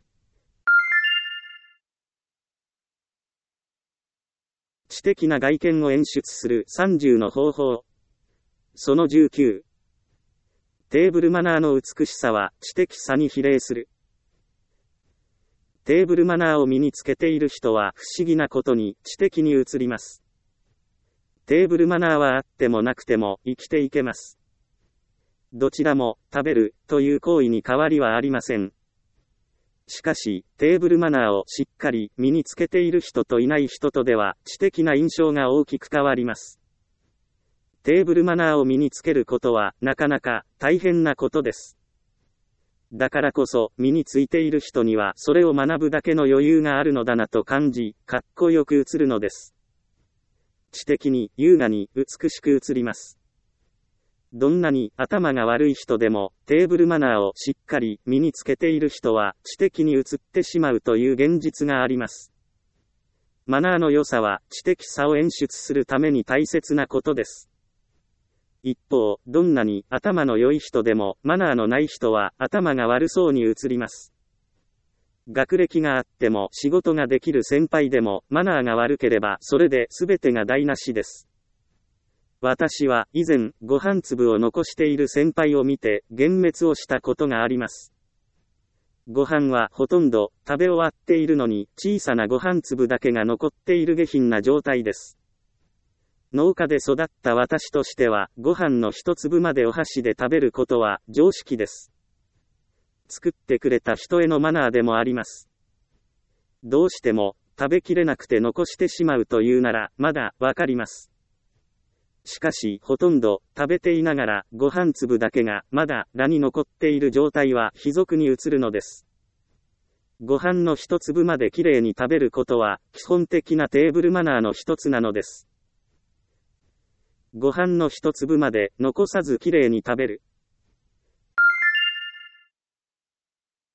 [SPEAKER 1] 知的な外見を演出する30の方法。その19。テーブルマナーの美しさは知的さに比例する。テーブルマナーを身につけている人は不思議なことに知的に映ります。テーブルマナーはあってもなくても生きていけます。どちらも食べるという行為に変わりはありません。しかし、テーブルマナーをしっかり身につけている人といない人とでは知的な印象が大きく変わります。テーブルマナーを身につけることはなかなか大変なことです。だからこそ身についている人にはそれを学ぶだけの余裕があるのだなと感じ、かっこよく映るのです。知的に優雅に美しく映ります。どんなに頭が悪い人でもテーブルマナーをしっかり身につけている人は知的に映ってしまうという現実があります。マナーの良さは知的さを演出するために大切なことです。一方、どんなに頭の良い人でもマナーのない人は頭が悪そうに映ります。学歴があっても仕事ができる先輩でもマナーが悪ければそれで全てが台無しです。私は以前ご飯粒を残している先輩を見て幻滅をしたことがあります。ご飯はほとんど食べ終わっているのに小さなご飯粒だけが残っている下品な状態です。農家で育った私としてはご飯の一粒までお箸で食べることは常識です。作ってくれた人へのマナーでもあります。どうしても食べきれなくて残してしまうというならまだわかります。しかしほとんど食べていながらご飯粒だけがまだらに残っている状態は卑俗に映るのです。ご飯の一粒まできれいに食べることは基本的なテーブルマナーの一つなのです。ご飯の一粒まで残さずきれいに食べる。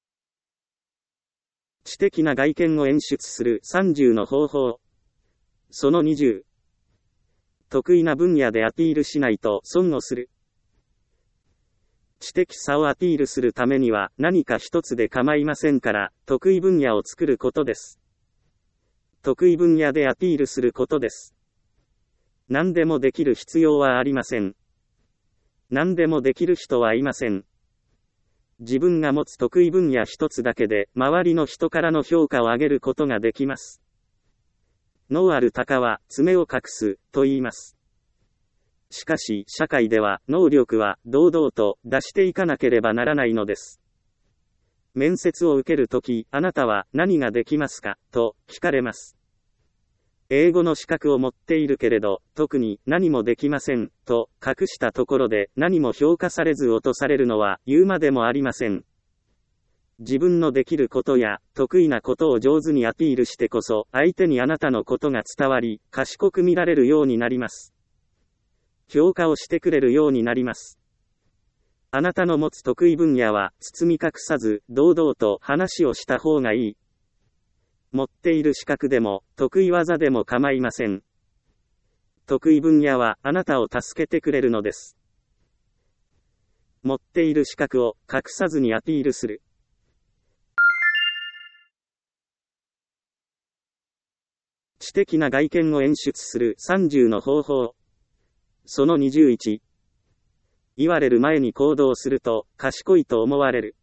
[SPEAKER 1] 知的な外見を演出する30の方法。 その20。得意な分野でアピールしないと損をする。知的さをアピールするためには何か一つで構いませんから、得意分野を作ることです。得意分野でアピールすることです。何でもできる必要はありません。何でもできる人はいません。自分が持つ得意分野一つだけで、周りの人からの評価を上げることができます。能ある鷹は爪を隠す、と言います。しかし、社会では、能力は堂々と出していかなければならないのです。面接を受けるとき、あなたは何ができますか、と聞かれます。英語の資格を持っているけれど、特に何もできません、と隠したところで何も評価されず落とされるのは言うまでもありません。自分のできることや得意なことを上手にアピールしてこそ、相手にあなたのことが伝わり、賢く見られるようになります。評価をしてくれるようになります。あなたの持つ得意分野は包み隠さず、堂々と話をした方がいい。持っている資格でも、得意技でも構いません。得意分野はあなたを助けてくれるのです。持っている資格を隠さずにアピールする。知的な外見を演出する30の方法。その21。言われる前に行動すると賢いと思われる。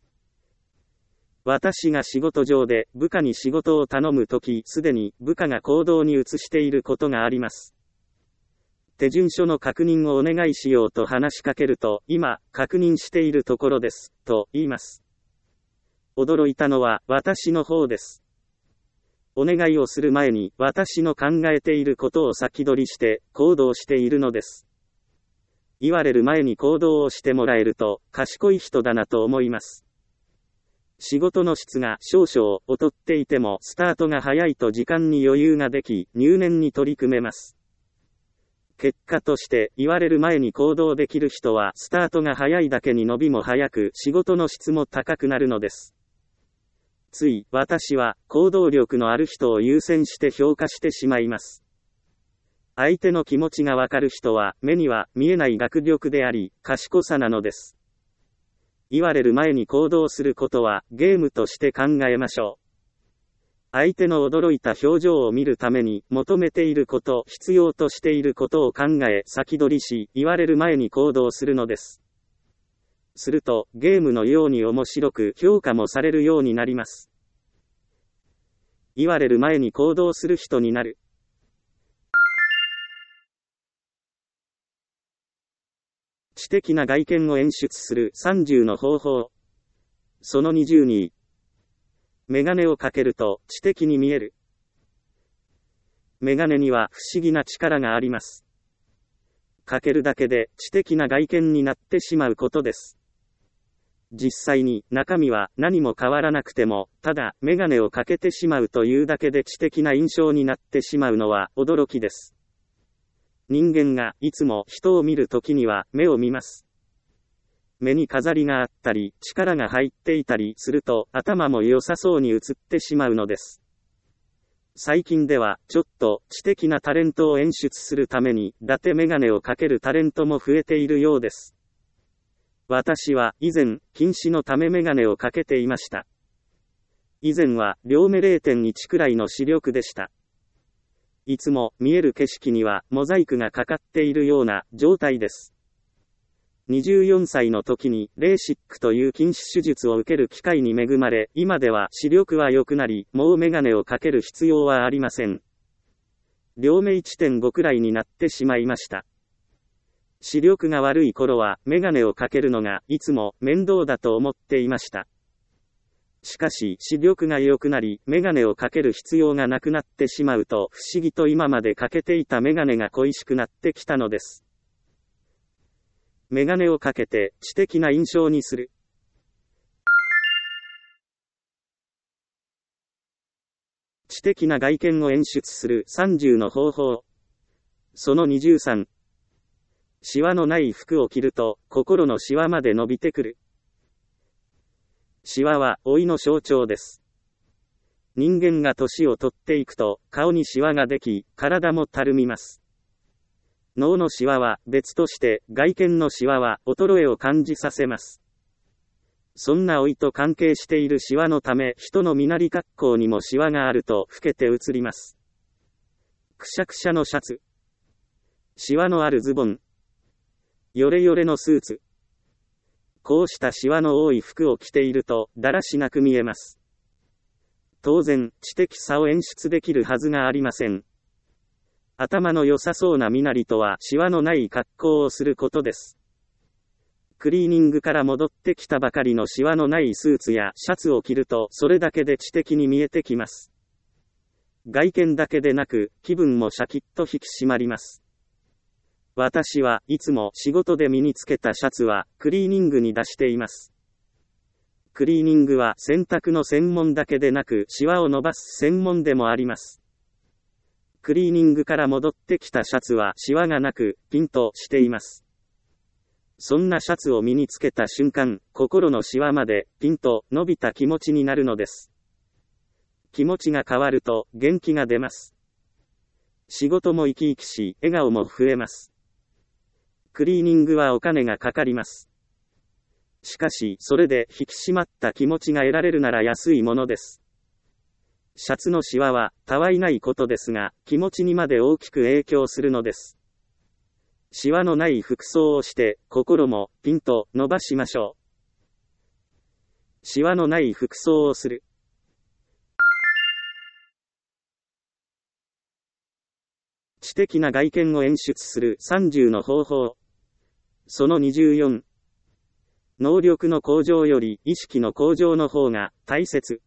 [SPEAKER 1] 私が仕事上で部下に仕事を頼むとき、すでに部下が行動に移していることがあります。手順書の確認をお願いしようと話しかけると、今、確認しているところです、と言います。驚いたのは私の方です。お願いをする前に私の考えていることを先取りして行動しているのです。言われる前に行動をしてもらえると賢い人だなと思います。仕事の質が少々劣っていてもスタートが早いと時間に余裕ができ、入念に取り組めます。結果として言われる前に行動できる人はスタートが早いだけに伸びも早く仕事の質も高くなるのです。つい私は行動力のある人を優先して評価してしまいます。相手の気持ちがわかる人は目には見えない学力であり賢さなのです。言われる前に行動することはゲームとして考えましょう。相手の驚いた表情を見るために求めていること、必要としていることを考え先取りし、言われる前に行動するのです。するとゲームのように面白く評価もされるようになります。言われる前に行動する人になる。知的な外見を演出する30の方法。その20に。メガネをかけると知的に見える。メガネには不思議な力があります。かけるだけで知的な外見になってしまうことです。実際に中身は何も変わらなくても、ただメガネをかけてしまうというだけで知的な印象になってしまうのは驚きです。人間がいつも人を見るときには目を見ます。目に飾りがあったり、力が入っていたりすると頭も良さそうに映ってしまうのです。最近ではちょっと知的なタレントを演出するために伊達メガネをかけるタレントも増えているようです。私は以前近視のためメガネをかけていました。以前は両目 0.1 くらいの視力でした。いつも見える景色にはモザイクがかかっているような状態です。24歳の時にレーシックという近視手術を受ける機会に恵まれ、今では視力は良くなり、もうメガネをかける必要はありません。両目 1.5 くらいになってしまいました。視力が悪い頃はメガネをかけるのがいつも面倒だと思っていました。しかし視力が良くなり、メガネをかける必要がなくなってしまうと、不思議と今までかけていたメガネが恋しくなってきたのです。メガネをかけて知的な印象にする。知的な外見を演出する30の方法。その23。シワのない服を着ると、心のシワまで伸びてくる。シワは老いの象徴です。 人間が年を取っていくと、顔にシワができ、体もたるみます。脳のシワは別として、外見のシワは衰えを感じさせます。そんな老いと関係しているシワのため、人の身なり格好にもシワがあると老けて映ります。くしゃくしゃのシャツ。シワのあるズボン。ヨレヨレのスーツ。こうしたシワの多い服を着ていると、だらしなく見えます。当然、知的さを演出できるはずがありません。頭の良さそうな身なりとは、シワのない格好をすることです。クリーニングから戻ってきたばかりのシワのないスーツやシャツを着ると、それだけで知的に見えてきます。外見だけでなく、気分もシャキッと引き締まります。私はいつも仕事で身につけたシャツはクリーニングに出しています。クリーニングは洗濯の専門だけでなくシワを伸ばす専門でもあります。クリーニングから戻ってきたシャツはシワがなくピンとしています。そんなシャツを身につけた瞬間、心のシワまでピンと伸びた気持ちになるのです。気持ちが変わると元気が出ます。仕事も生き生きし、笑顔も増えます。クリーニングはお金がかかります。しかし、それで引き締まった気持ちが得られるなら安いものです。シャツのシワは、たわいないことですが、気持ちにまで大きく影響するのです。シワのない服装をして、心もピンと伸ばしましょう。シワのない服装をする。知的な外見を演出する30の方法。その24。能力の向上より意識の向上の方が大切。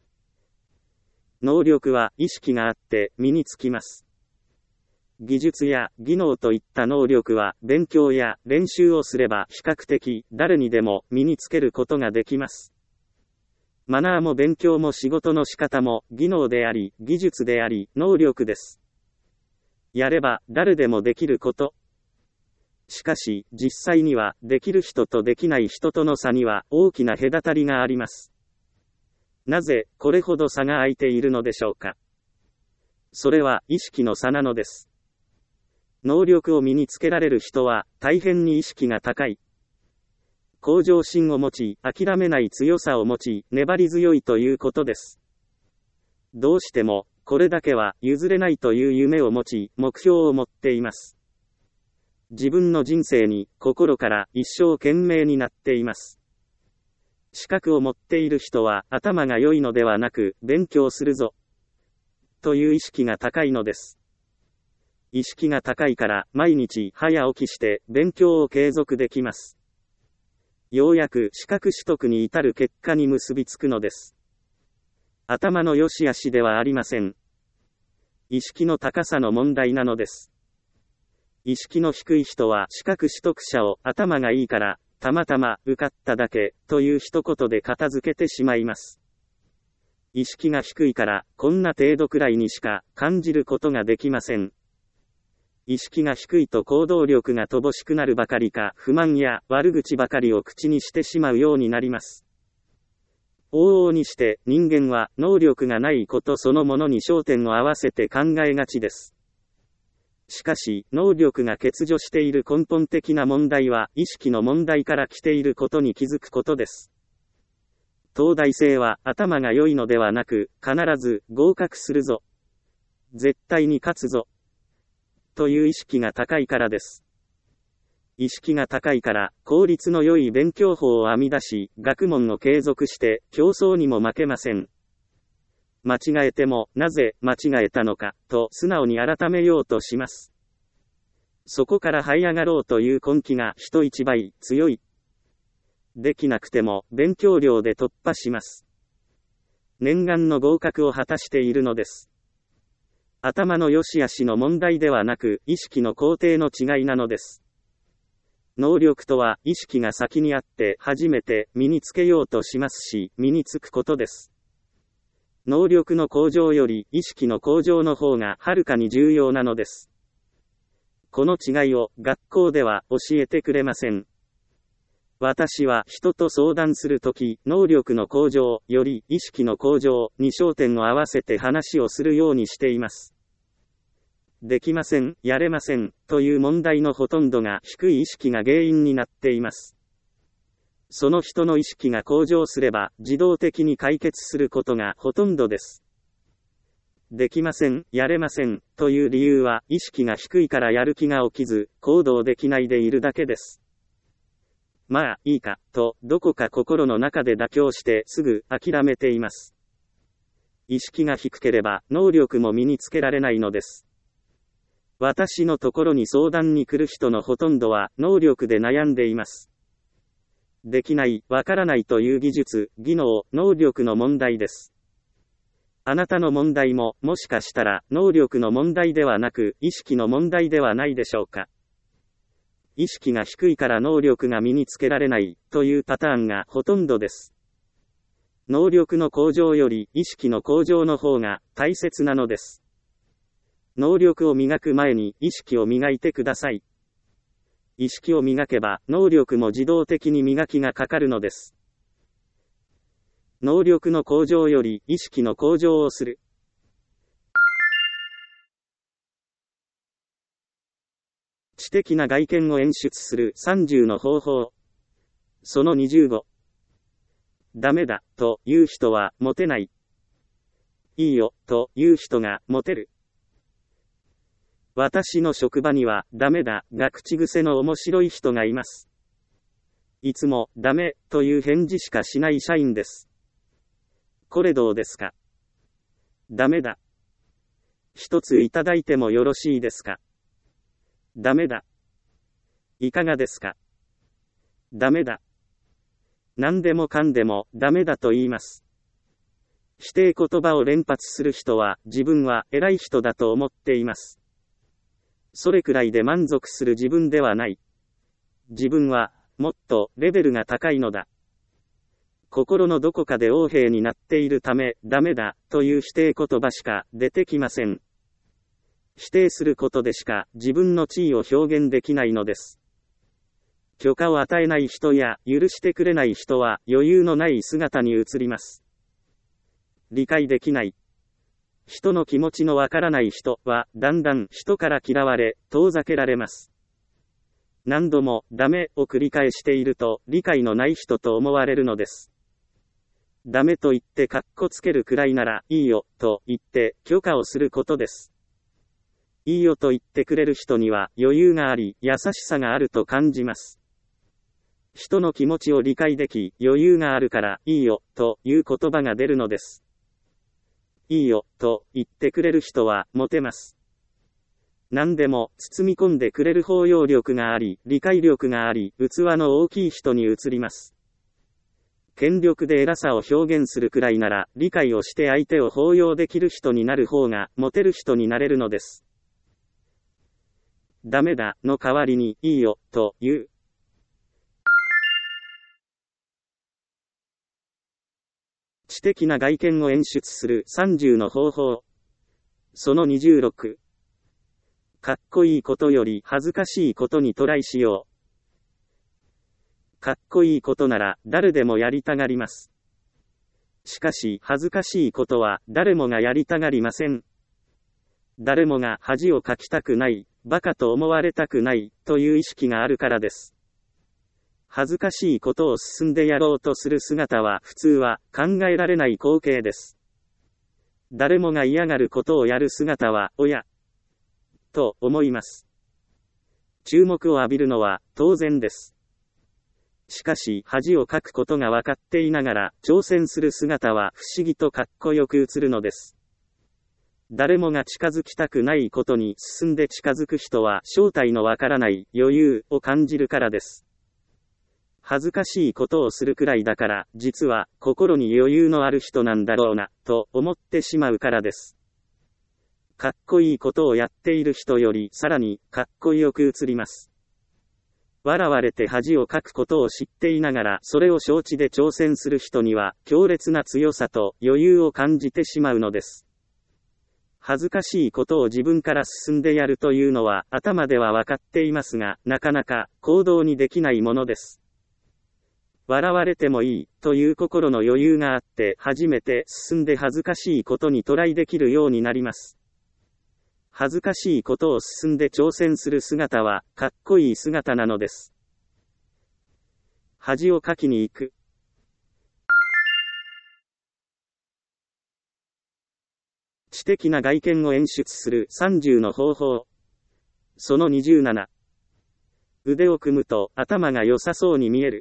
[SPEAKER 1] 能力は意識があって身につきます。技術や技能といった能力は勉強や練習をすれば比較的誰にでも身につけることができます。マナーも勉強も仕事の仕方も技能であり技術であり能力です。やれば誰でもできること。しかし、実際には、できる人とできない人との差には大きな隔たりがあります。なぜ、これほど差が開いているのでしょうか。それは、意識の差なのです。能力を身につけられる人は、大変に意識が高い。向上心を持ち、諦めない強さを持ち、粘り強いということです。どうしても、これだけは譲れないという夢を持ち、目標を持っています。自分の人生に心から一生懸命になっています。資格を持っている人は頭が良いのではなく勉強するぞという意識が高いのです。意識が高いから毎日早起きして勉強を継続できます。ようやく資格取得に至る結果に結びつくのです。頭の良し悪しではありません。意識の高さの問題なのです。意識の低い人は資格取得者を頭がいいから、たまたま受かっただけという一言で片付けてしまいます。意識が低いからこんな程度くらいにしか感じることができません。意識が低いと行動力が乏しくなるばかりか不満や悪口ばかりを口にしてしまうようになります。往々にして人間は能力がないことそのものに焦点を合わせて考えがちです。しかし、能力が欠如している根本的な問題は、意識の問題から来ていることに気づくことです。東大生は頭が良いのではなく、必ず合格するぞ。絶対に勝つぞ。という意識が高いからです。意識が高いから、効率の良い勉強法を編み出し、学問を継続して、競争にも負けません。間違えても、なぜ間違えたのか、と素直に改めようとします。そこから這い上がろうという根気が人一倍強い。できなくても、勉強量で突破します。念願の合格を果たしているのです。頭の良し悪しの問題ではなく、意識の工程の違いなのです。能力とは、意識が先にあって、初めて身につけようとしますし、身につくことです。能力の向上より意識の向上の方がはるかに重要なのです。この違いを学校では教えてくれません。 私は人と相談するとき、能力の向上より意識の向上に焦点を合わせて話をするようにしています。できません、やれません、という問題のほとんどが低い意識が原因になっています。その人の意識が向上すれば、自動的に解決することがほとんどです。できません、やれません、という理由は、意識が低いからやる気が起きず、行動できないでいるだけです。まあ、いいか、と、どこか心の中で妥協してすぐ諦めています。意識が低ければ、能力も身につけられないのです。私のところに相談に来る人のほとんどは、能力で悩んでいます。できない、わからないという技術、技能、能力の問題です。あなたの問題も、もしかしたら、能力の問題ではなく、意識の問題ではないでしょうか。意識が低いから能力が身につけられない、というパターンがほとんどです。能力の向上より意識の向上の方が大切なのです。能力を磨く前に意識を磨いてください。意識を磨けば能力も自動的に磨きがかかるのです。能力の向上より意識の向上をする。知的な外見を演出する30の方法。その25。ダメだ、という人は、モテない。いいよ、という人が、モテる。私の職場には、ダメだ、が口癖の面白い人がいます。いつも、ダメ、という返事しかしない社員です。これどうですか？ダメだ。一ついただいてもよろしいですか？ダメだ。いかがですか？ダメだ。何でもかんでもダメだと言います。否定言葉を連発する人は自分は偉い人だと思っています。それくらいで満足する自分ではない。自分はもっとレベルが高いのだ。心のどこかで横柄になっているためダメだという否定言葉しか出てきません。否定することでしか自分の地位を表現できないのです。許可を与えない人や許してくれない人は余裕のない姿に映ります。理解できない。人の気持ちのわからない人はだんだん人から嫌われ、遠ざけられます。何度もダメを繰り返していると理解のない人と思われるのです。ダメと言ってかっこつけるくらいならいいよと言って許可をすることです。いいよと言ってくれる人には余裕があり、優しさがあると感じます。人の気持ちを理解でき、余裕があるからいいよという言葉が出るのです。いいよと言ってくれる人はモテます。何でも包み込んでくれる包容力があり、理解力があり、器の大きい人に移ります。権力で偉さを表現するくらいなら、理解をして相手を包容できる人になる方がモテる人になれるのです。ダメだの代わりにいいよという。知的な外見を演出する30の方法。その26。かっこいいことより恥ずかしいことにトライしよう。かっこいいことなら誰でもやりたがります。しかし恥ずかしいことは誰もがやりたがりません。誰もが恥をかきたくない、バカと思われたくない、という意識があるからです。恥ずかしいことを進んでやろうとする姿は普通は考えられない光景です。誰もが嫌がることをやる姿は、おや、と思います。注目を浴びるのは当然です。しかし恥をかくことが分かっていながら挑戦する姿は不思議とかっこよく映るのです。誰もが近づきたくないことに進んで近づく人は正体のわからない余裕を感じるからです。恥ずかしいことをするくらいだから、実は心に余裕のある人なんだろうな、と思ってしまうからです。かっこいいことをやっている人よりさらにかっこよく映ります。笑われて恥をかくことを知っていながらそれを承知で挑戦する人には強烈な強さと余裕を感じてしまうのです。恥ずかしいことを自分から進んでやるというのは頭では分かっていますが、なかなか行動にできないものです。 笑われてもいい、という心の余裕があって、初めて進んで恥ずかしいことにトライできるようになります。恥ずかしいことを進んで挑戦する姿は、かっこいい姿なのです。恥をかきに行く。知的な外見を演出する30の方法。その27。腕を組むと頭が良さそうに見える。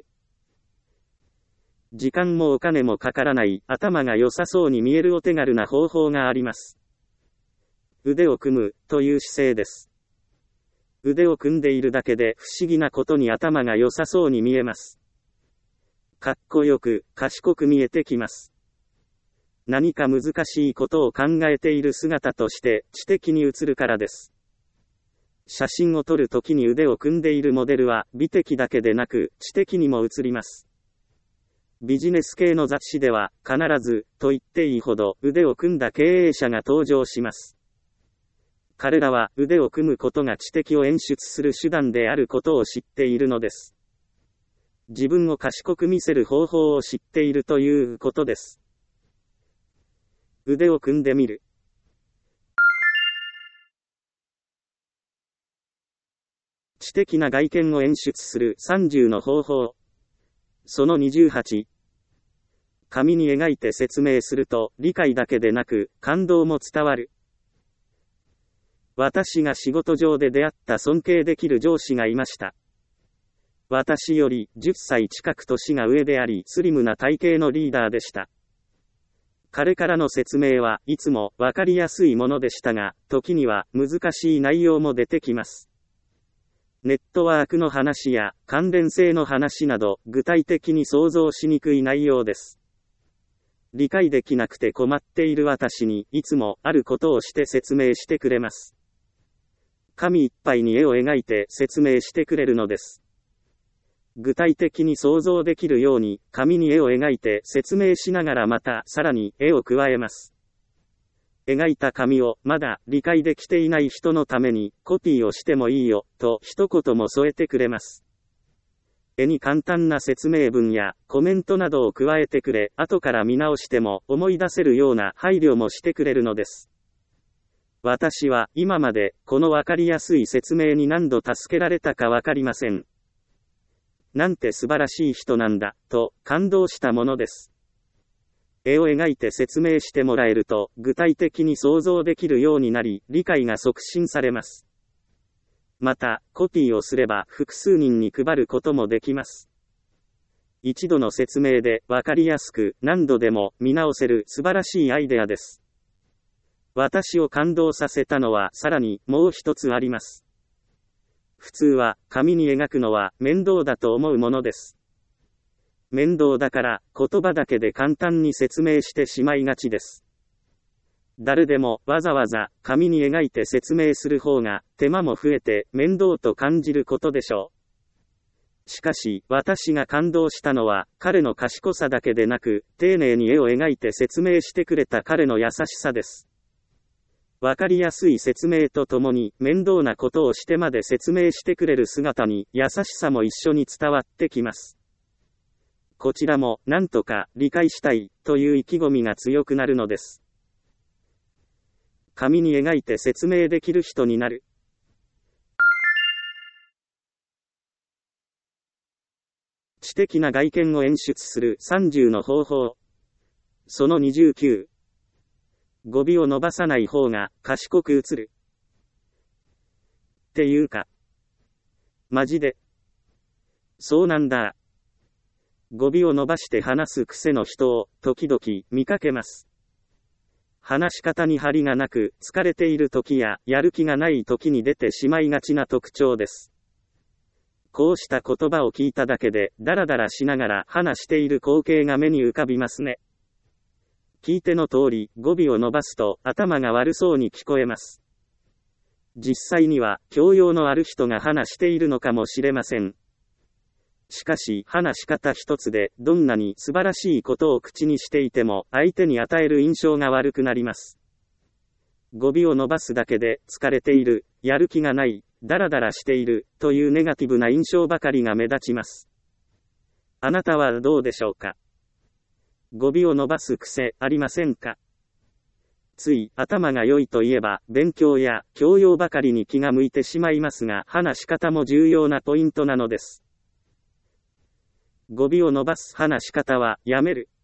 [SPEAKER 1] 時間もお金もかからない頭が良さそうに見えるお手軽な方法があります。腕を組むという姿勢です。腕を組んでいるだけで不思議なことに頭が良さそうに見えます。かっこよく、賢く見えてきます。何か難しいことを考えている姿として知的に映るからです。写真を撮るときに腕を組んでいるモデルは美的だけでなく知的にも映ります。ビジネス系の雑誌では必ずと言っていいほど腕を組んだ経営者が登場します。彼らは腕を組むことが知的を演出する手段であることを知っているのです。自分を賢く見せる方法を知っているということです。腕を組んでみる。知的な外見を演出する30の方法。その28。紙に描いて説明すると理解だけでなく感動も伝わる。私が仕事上で出会った尊敬できる上司がいました。私より10歳近く年が上でありスリムな体型のリーダーでした。彼からの説明はいつもわかりやすいものでしたが、時には難しい内容も出てきます。ネットワークの話や関連性の話など具体的に想像しにくい内容です。理解できなくて困っている私にいつもあることをして説明してくれます。紙いっぱいに絵を描いて説明してくれるのです。具体的に想像できるように紙に絵を描いて説明しながらまたさらに絵を加えます。描いた紙をまだ理解できていない人のためにコピーをしてもいいよと一言も添えてくれます。絵に簡単な説明文やコメントなどを加えてくれ、後から見直しても思い出せるような配慮もしてくれるのです。私は今までこのわかりやすい説明に何度助けられたかわかりません。なんて素晴らしい人なんだ、と感動したものです。絵を描いて説明してもらえると具体的に想像できるようになり、理解が促進されます。また、コピーをすれば複数人に配ることもできます。一度の説明でわかりやすく何度でも見直せる素晴らしいアイデアです。私を感動させたのはさらにもう一つあります。普通は紙に描くのは面倒だと思うものです。面倒だから言葉だけで簡単に説明してしまいがちです。誰でもわざわざ紙に描いて説明する方が手間も増えて面倒と感じることでしょう。しかし私が感動したのは彼の賢さだけでなく丁寧に絵を描いて説明してくれた彼の優しさです。わかりやすい説明とともに面倒なことをしてまで説明してくれる姿に優しさも一緒に伝わってきます。こちらも何とか理解したいという意気込みが強くなるのです。紙に描いて説明できる人になる。知的な外見を演出する30の方法。その29。語尾を伸ばさない方が賢く映る。っていうか。マジで。そうなんだ。語尾を伸ばして話す癖の人を時々見かけます。話し方に張りがなく疲れている時ややる気がない時に出てしまいがちな特徴です。こうした言葉を聞いただけでダラダラしながら話している光景が目に浮かびますね。聞いての通り語尾を伸ばすと頭が悪そうに聞こえます。実際には教養のある人が話しているのかもしれません。しかし話し方一つでどんなに素晴らしいことを口にしていても相手に与える印象が悪くなります。語尾を伸ばすだけで疲れている、やる気がない、ダラダラしているというネガティブな印象ばかりが目立ちます。 あなたはどうでしょうか。語尾を伸ばす癖ありませんか。つい頭が良いといえば勉強や教養ばかりに気が向いてしまいますが、話し方も重要なポイントなのです。語尾を伸ばす話し方はやめる。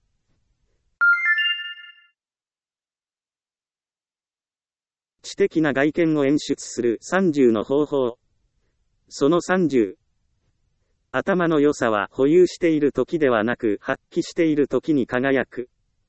[SPEAKER 1] 知的な外見を演出する30の方法。その30。頭の良さは保有している時ではなく発揮している時に輝く。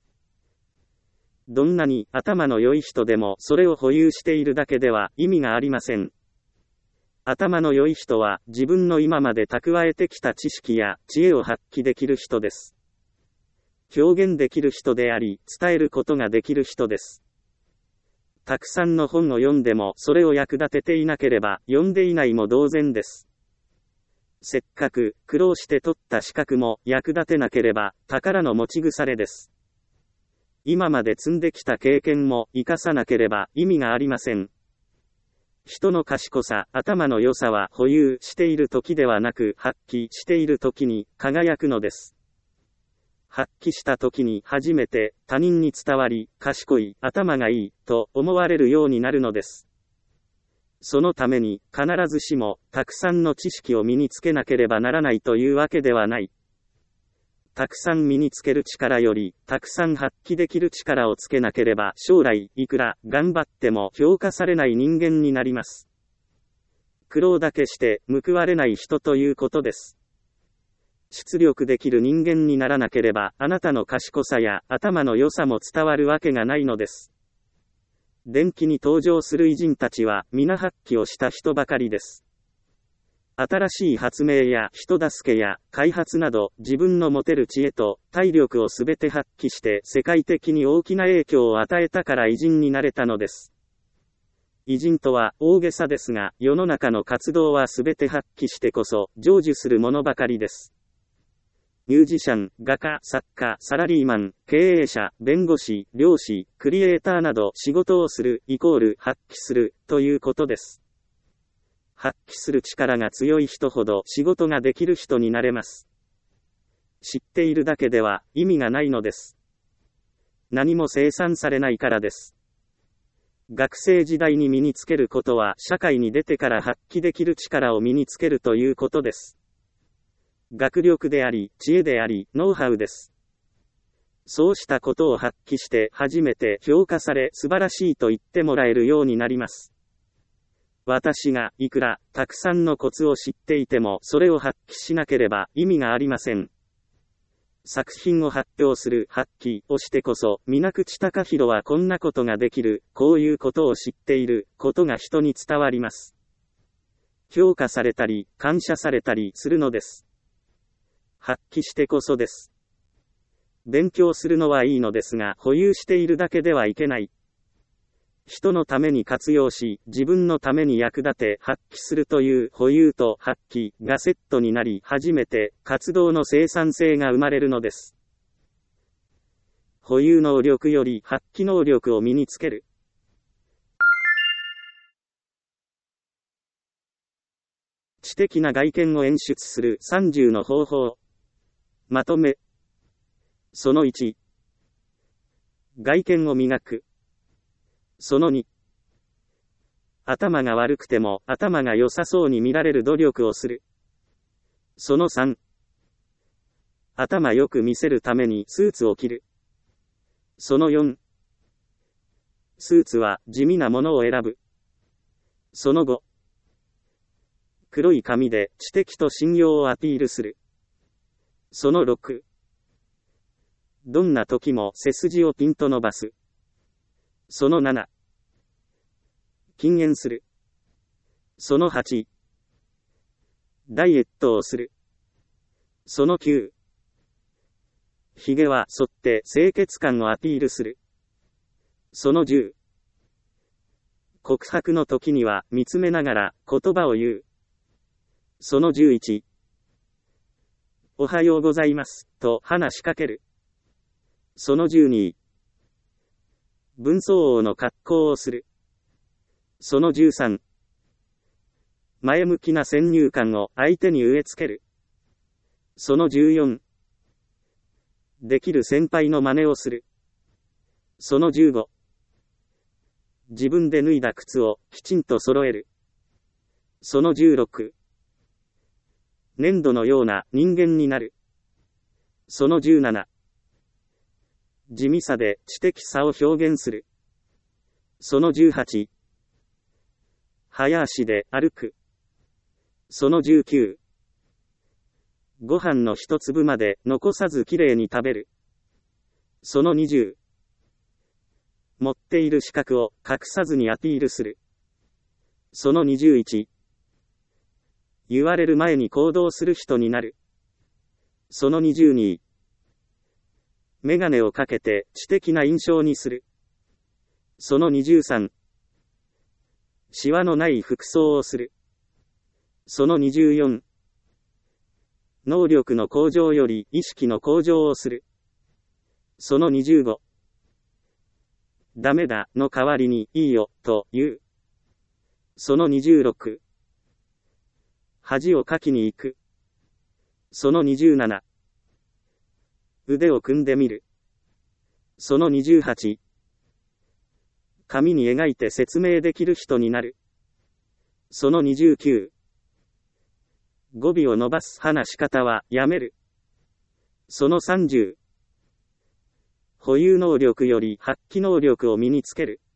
[SPEAKER 1] どんなに頭の良い人でもそれを保有しているだけでは意味がありません。頭の良い人は自分の今まで蓄えてきた知識や知恵を発揮できる人です。表現できる人であり、伝えることができる人です。たくさんの本を読んでもそれを役立てていなければ読んでいないも同然です。せっかく苦労して取った資格も役立てなければ宝の持ち腐れです。今まで積んできた経験も生かさなければ意味がありません。人の賢さ、頭の良さは保有している時ではなく発揮している時に輝くのです。発揮した時に初めて他人に伝わり、賢い、頭がいいと思われるようになるのです。そのために必ずしもたくさんの知識を身につけなければならないというわけではない。たくさん身につける力より、たくさん発揮できる力をつけなければ将来いくら頑張っても評価されない人間になります。苦労だけして報われない人ということです。出力できる人間にならなければあなたの賢さや頭の良さも伝わるわけがないのです。伝記に登場する偉人たちは皆発揮をした人ばかりです。新しい発明や人助けや開発など自分の持てる知恵と体力をすべて発揮して世界的に大きな影響を与えたから偉人になれたのです。偉人とは大げさですが、世の中の活動はすべて発揮してこそ成就するものばかりです。ミュージシャン、画家、作家、サラリーマン、経営者、弁護士、漁師、クリエイターなど仕事をするイコール発揮するということです。発揮する力が強い人ほど仕事ができる人になれます。知っているだけでは意味がないのです。何も生産されないからです。学生時代に身につけることは社会に出てから発揮できる力を身につけるということです。学力であり、知恵であり、ノウハウです。そうしたことを発揮して初めて評価され素晴らしいと言ってもらえるようになります。私がいくらたくさんのコツを知っていてもそれを発揮しなければ意味がありません。作品を発表する発揮をしてこそ、水口貴弘はこんなことができる、こういうことを知っていることが人に伝わります。評価されたり感謝されたりするのです。発揮してこそです。勉強するのはいいのですが、保有しているだけではいけない。人のために活用し、自分のために役立て発揮するという保有と発揮がセットになり、初めて活動の生産性が生まれるのです。保有能力より発揮能力を身につける。知的な外見を演出する30の方法。まとめ。その1。外見を磨く。その2。頭が悪くても頭が良さそうに見られる努力をする。その3。頭よく見せるためにスーツを着る。その4。スーツは地味なものを選ぶ。その5。黒い髪で知的と信用をアピールする。その6。どんな時も背筋をピンと伸ばす。その7。禁煙する。その8。ダイエットをする。その9。髭は剃って清潔感をアピールする。その10。告白の時には見つめながら言葉を言う。その11。おはようございますと話しかける。その12。分相応の格好をする。その13。前向きな先入観を相手に植え付ける。 その14。できる先輩の真似をする。その15。自分で脱いだ靴をきちんと揃える。その16。粘土のような人間になる。その17。地味さで知的さを表現する。その18。早足で歩く。その19。ご飯の一粒まで残さずきれいに食べる。その20。持っている資格を隠さずにアピールする。その21。言われる前に行動する人になる。その22。メガネをかけて知的な印象にする。その23。シワのない服装をする。その24。能力の向上より意識の向上をする。その25。ダメだの代わりにいいよと言う。その26。恥をかきに行く。その27。腕を組んでみる。その28。紙に描いて説明できる人になる。その29。語尾を伸ばす話し方はやめる。その30。保有能力より発揮能力を身につける。